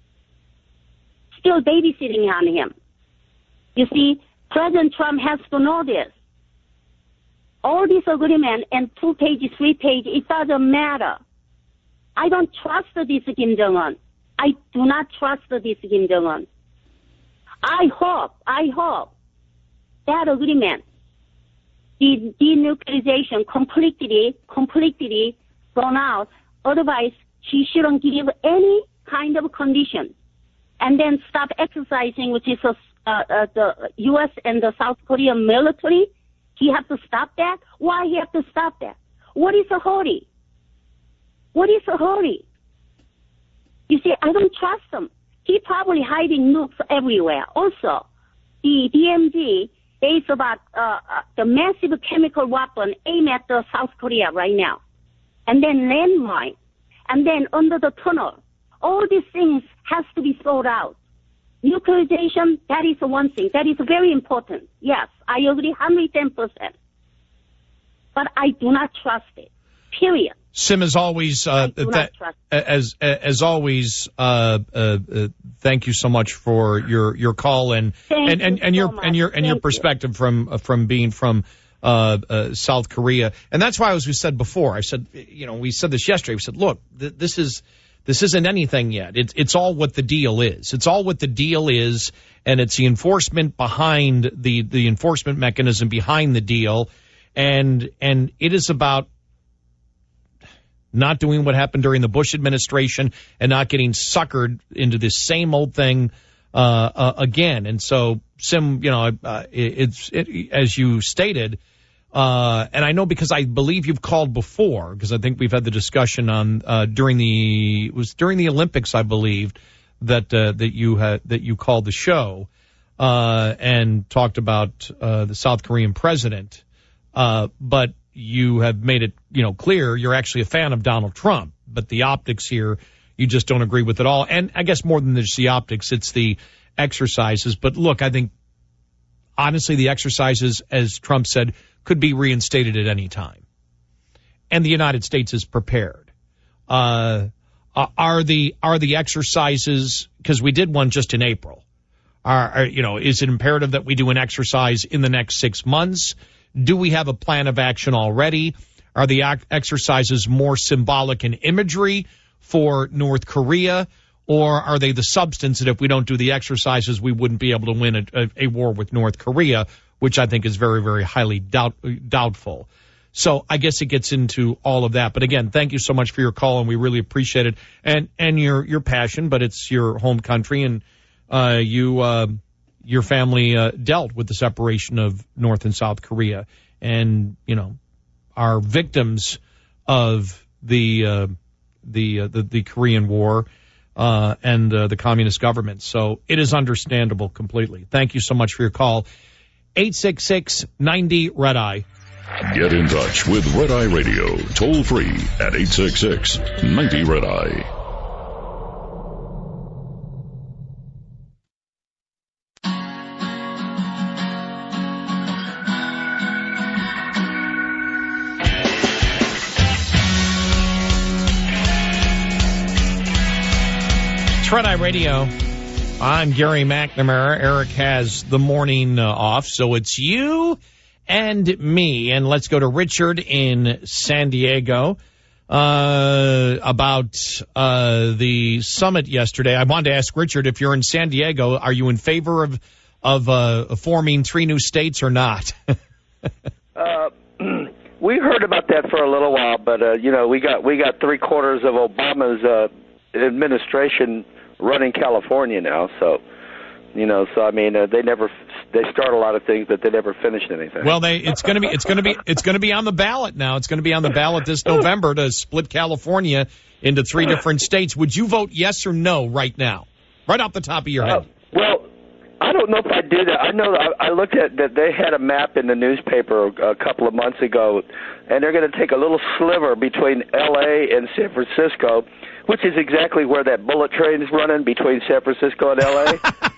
Still babysitting on him. You see, President Trump has to know this. All this agreement and two pages, three pages, it doesn't matter. I don't trust this Kim Jong-un. I do not trust this Kim Jong-un. I hope, I hope that agreement, the denuclearization completely, completely thrown out. Otherwise, she shouldn't give any kind of condition. And then stop exercising, which is a Uh, uh, the U S and the South Korean military, he have to stop that? Why he have to stop that? What is a hurry? What is a hurry? You see, I don't trust him. He probably hiding nukes everywhere. Also, the D M Z is about uh, uh, the massive chemical weapon aimed at the South Korea right now. And then landmine. And then under the tunnel. All these things has to be sorted out. Nuclearization, that is one thing. That is very important. Yes, I agree one hundred ten percent. But I do not trust it, period. Sim, as always, uh, that, as as always, uh, uh, uh, thank you so much for your, your call and and, and, and your and your and your perspective from uh, from being from uh, uh, South Korea. And that's why, as we said before, I said, you know, we said this yesterday. We said, look, th- this is. This isn't anything yet. It's it's all what the deal is. It's all what the deal is, and it's the enforcement behind the the enforcement mechanism behind the deal, and and it is about not doing what happened during the Bush administration and not getting suckered into this same old thing uh, uh, again. And so, Sim, you know, uh, it, it's it, as you stated. Uh, and I know because I believe you've called before, because I think we've had the discussion on uh, during the it was during the Olympics, I believe, that uh, that you had that you called the show uh, and talked about uh, the South Korean president. Uh, but you have made it, you know, clear you're actually a fan of Donald Trump, but the optics here you just don't agree with at all. And I guess more than just the optics, it's the exercises. But look, I think honestly, the exercises, as Trump said, could be reinstated at any time. And the United States is prepared. Uh, are the are the exercises, because we did one just in April, are, are you know, is it imperative that we do an exercise in the next six months? Do we have a plan of action already? Are the ac- exercises more symbolic in imagery for North Korea? Or are they the substance that if we don't do the exercises, we wouldn't be able to win a, a, a war with North Korea, which I think is very, very highly doubt, doubtful. So I guess it gets into all of that. But again, thank you so much for your call, and we really appreciate it. And and your your passion, but it's your home country, and uh, you uh, your family uh, dealt with the separation of North and South Korea, and you know are victims of the uh, the, uh, the the Korean War. Uh, and uh, the communist government. So it is understandable completely. Thank you so much for your call. eight six six, ninety, red eye. Get in touch with Red Eye Radio, toll free at eight six six, ninety, red eye. It's Red Eye Radio. I'm Gary McNamara. Eric has the morning uh, off, so it's you and me. And let's go to Richard in San Diego uh, about uh, the summit yesterday. I wanted to ask Richard, if you're in San Diego, are you in favor of of uh, forming three new states or not? uh, we heard about that for a little while, but uh, you know, we got we got three quarters of Obama's uh, administration running California now, so you know, so I mean, uh, they never they start a lot of things, but they never finished anything. Well, they it's going to be it's going to be it's going to be on the ballot now. It's going to be on the ballot this November to split California into three different states. Would you vote yes or no right now, right off the top of your head? Uh, well, I don't know if I did that. I know that I, I looked at that they had a map in the newspaper a couple of months ago, and they're going to take a little sliver between L A and San Francisco, which is exactly where that bullet train is running, between San Francisco and L A.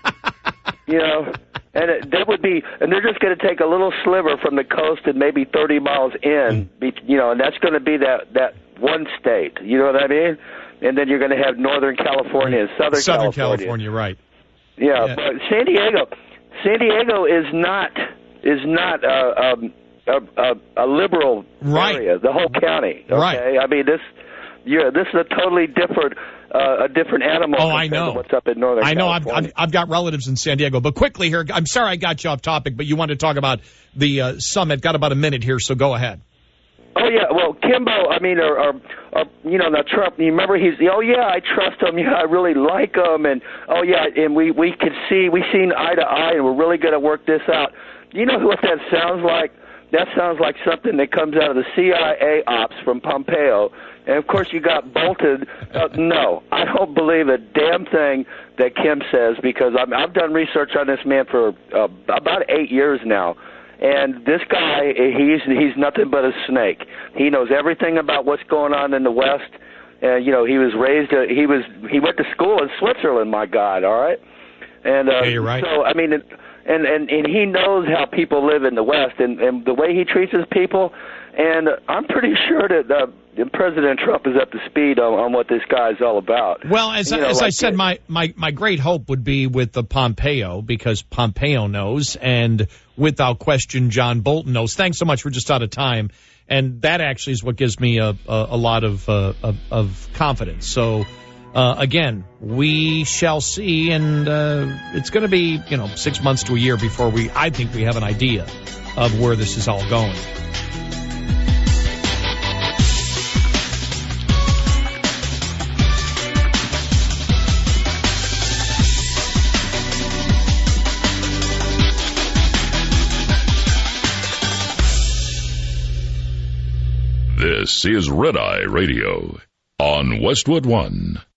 You know, and it, that would be, and they're just going to take a little sliver from the coast and maybe thirty miles in, be, you know, and that's going to be that that one state. You know what I mean? And then you're going to have Northern California and Southern, Southern California. California, right? Yeah, Yeah. but San Diego, San Diego is not is not uh, um, a, a, a liberal Right. area. The whole county. Okay? Right. I mean this. Yeah, this is a totally different, uh, a different animal. Oh, I compared know. to what's up in Northern I know. I've, California. I've I've got relatives in San Diego, but quickly here, I'm sorry I got you off topic, but you wanted to talk about the uh, summit. Got about a minute here, so go ahead. Oh yeah, well Kimbo, I mean, or, or, or you know, now Trump. You remember he's, oh yeah, I trust him. Yeah, I really like him, and oh yeah, and we we could see we seen eye to eye, and we're really going to work this out. You know what that sounds like? That sounds like something that comes out of the C I A ops from Pompeo. And, of course, you got bolted. Uh, no, I don't believe a damn thing that Kim says, because I'm, I've done research on this man for uh, about eight years now. And this guy, he's he's nothing but a snake. He knows everything about what's going on in the West. And, you know, he was raised, uh, he was he went to school in Switzerland, my God, all right? And uh, yeah, you're right. So, I mean, and, and, and he knows how people live in the West and, and the way he treats his people. And I'm pretty sure that uh, President Trump is up to speed on, on what this guy is all about. Well, as, you know, as like I said, it, my, my, my great hope would be with the Pompeo, because Pompeo knows, and without question, John Bolton knows. Thanks so much. We're just out of time. And that actually is what gives me a, a, a lot of, uh, of, of confidence. So, uh, again, we shall see. And uh, it's going to be, you know, six months to a year before we, I think we have an idea of where this is all going. This is Red Eye Radio on Westwood One.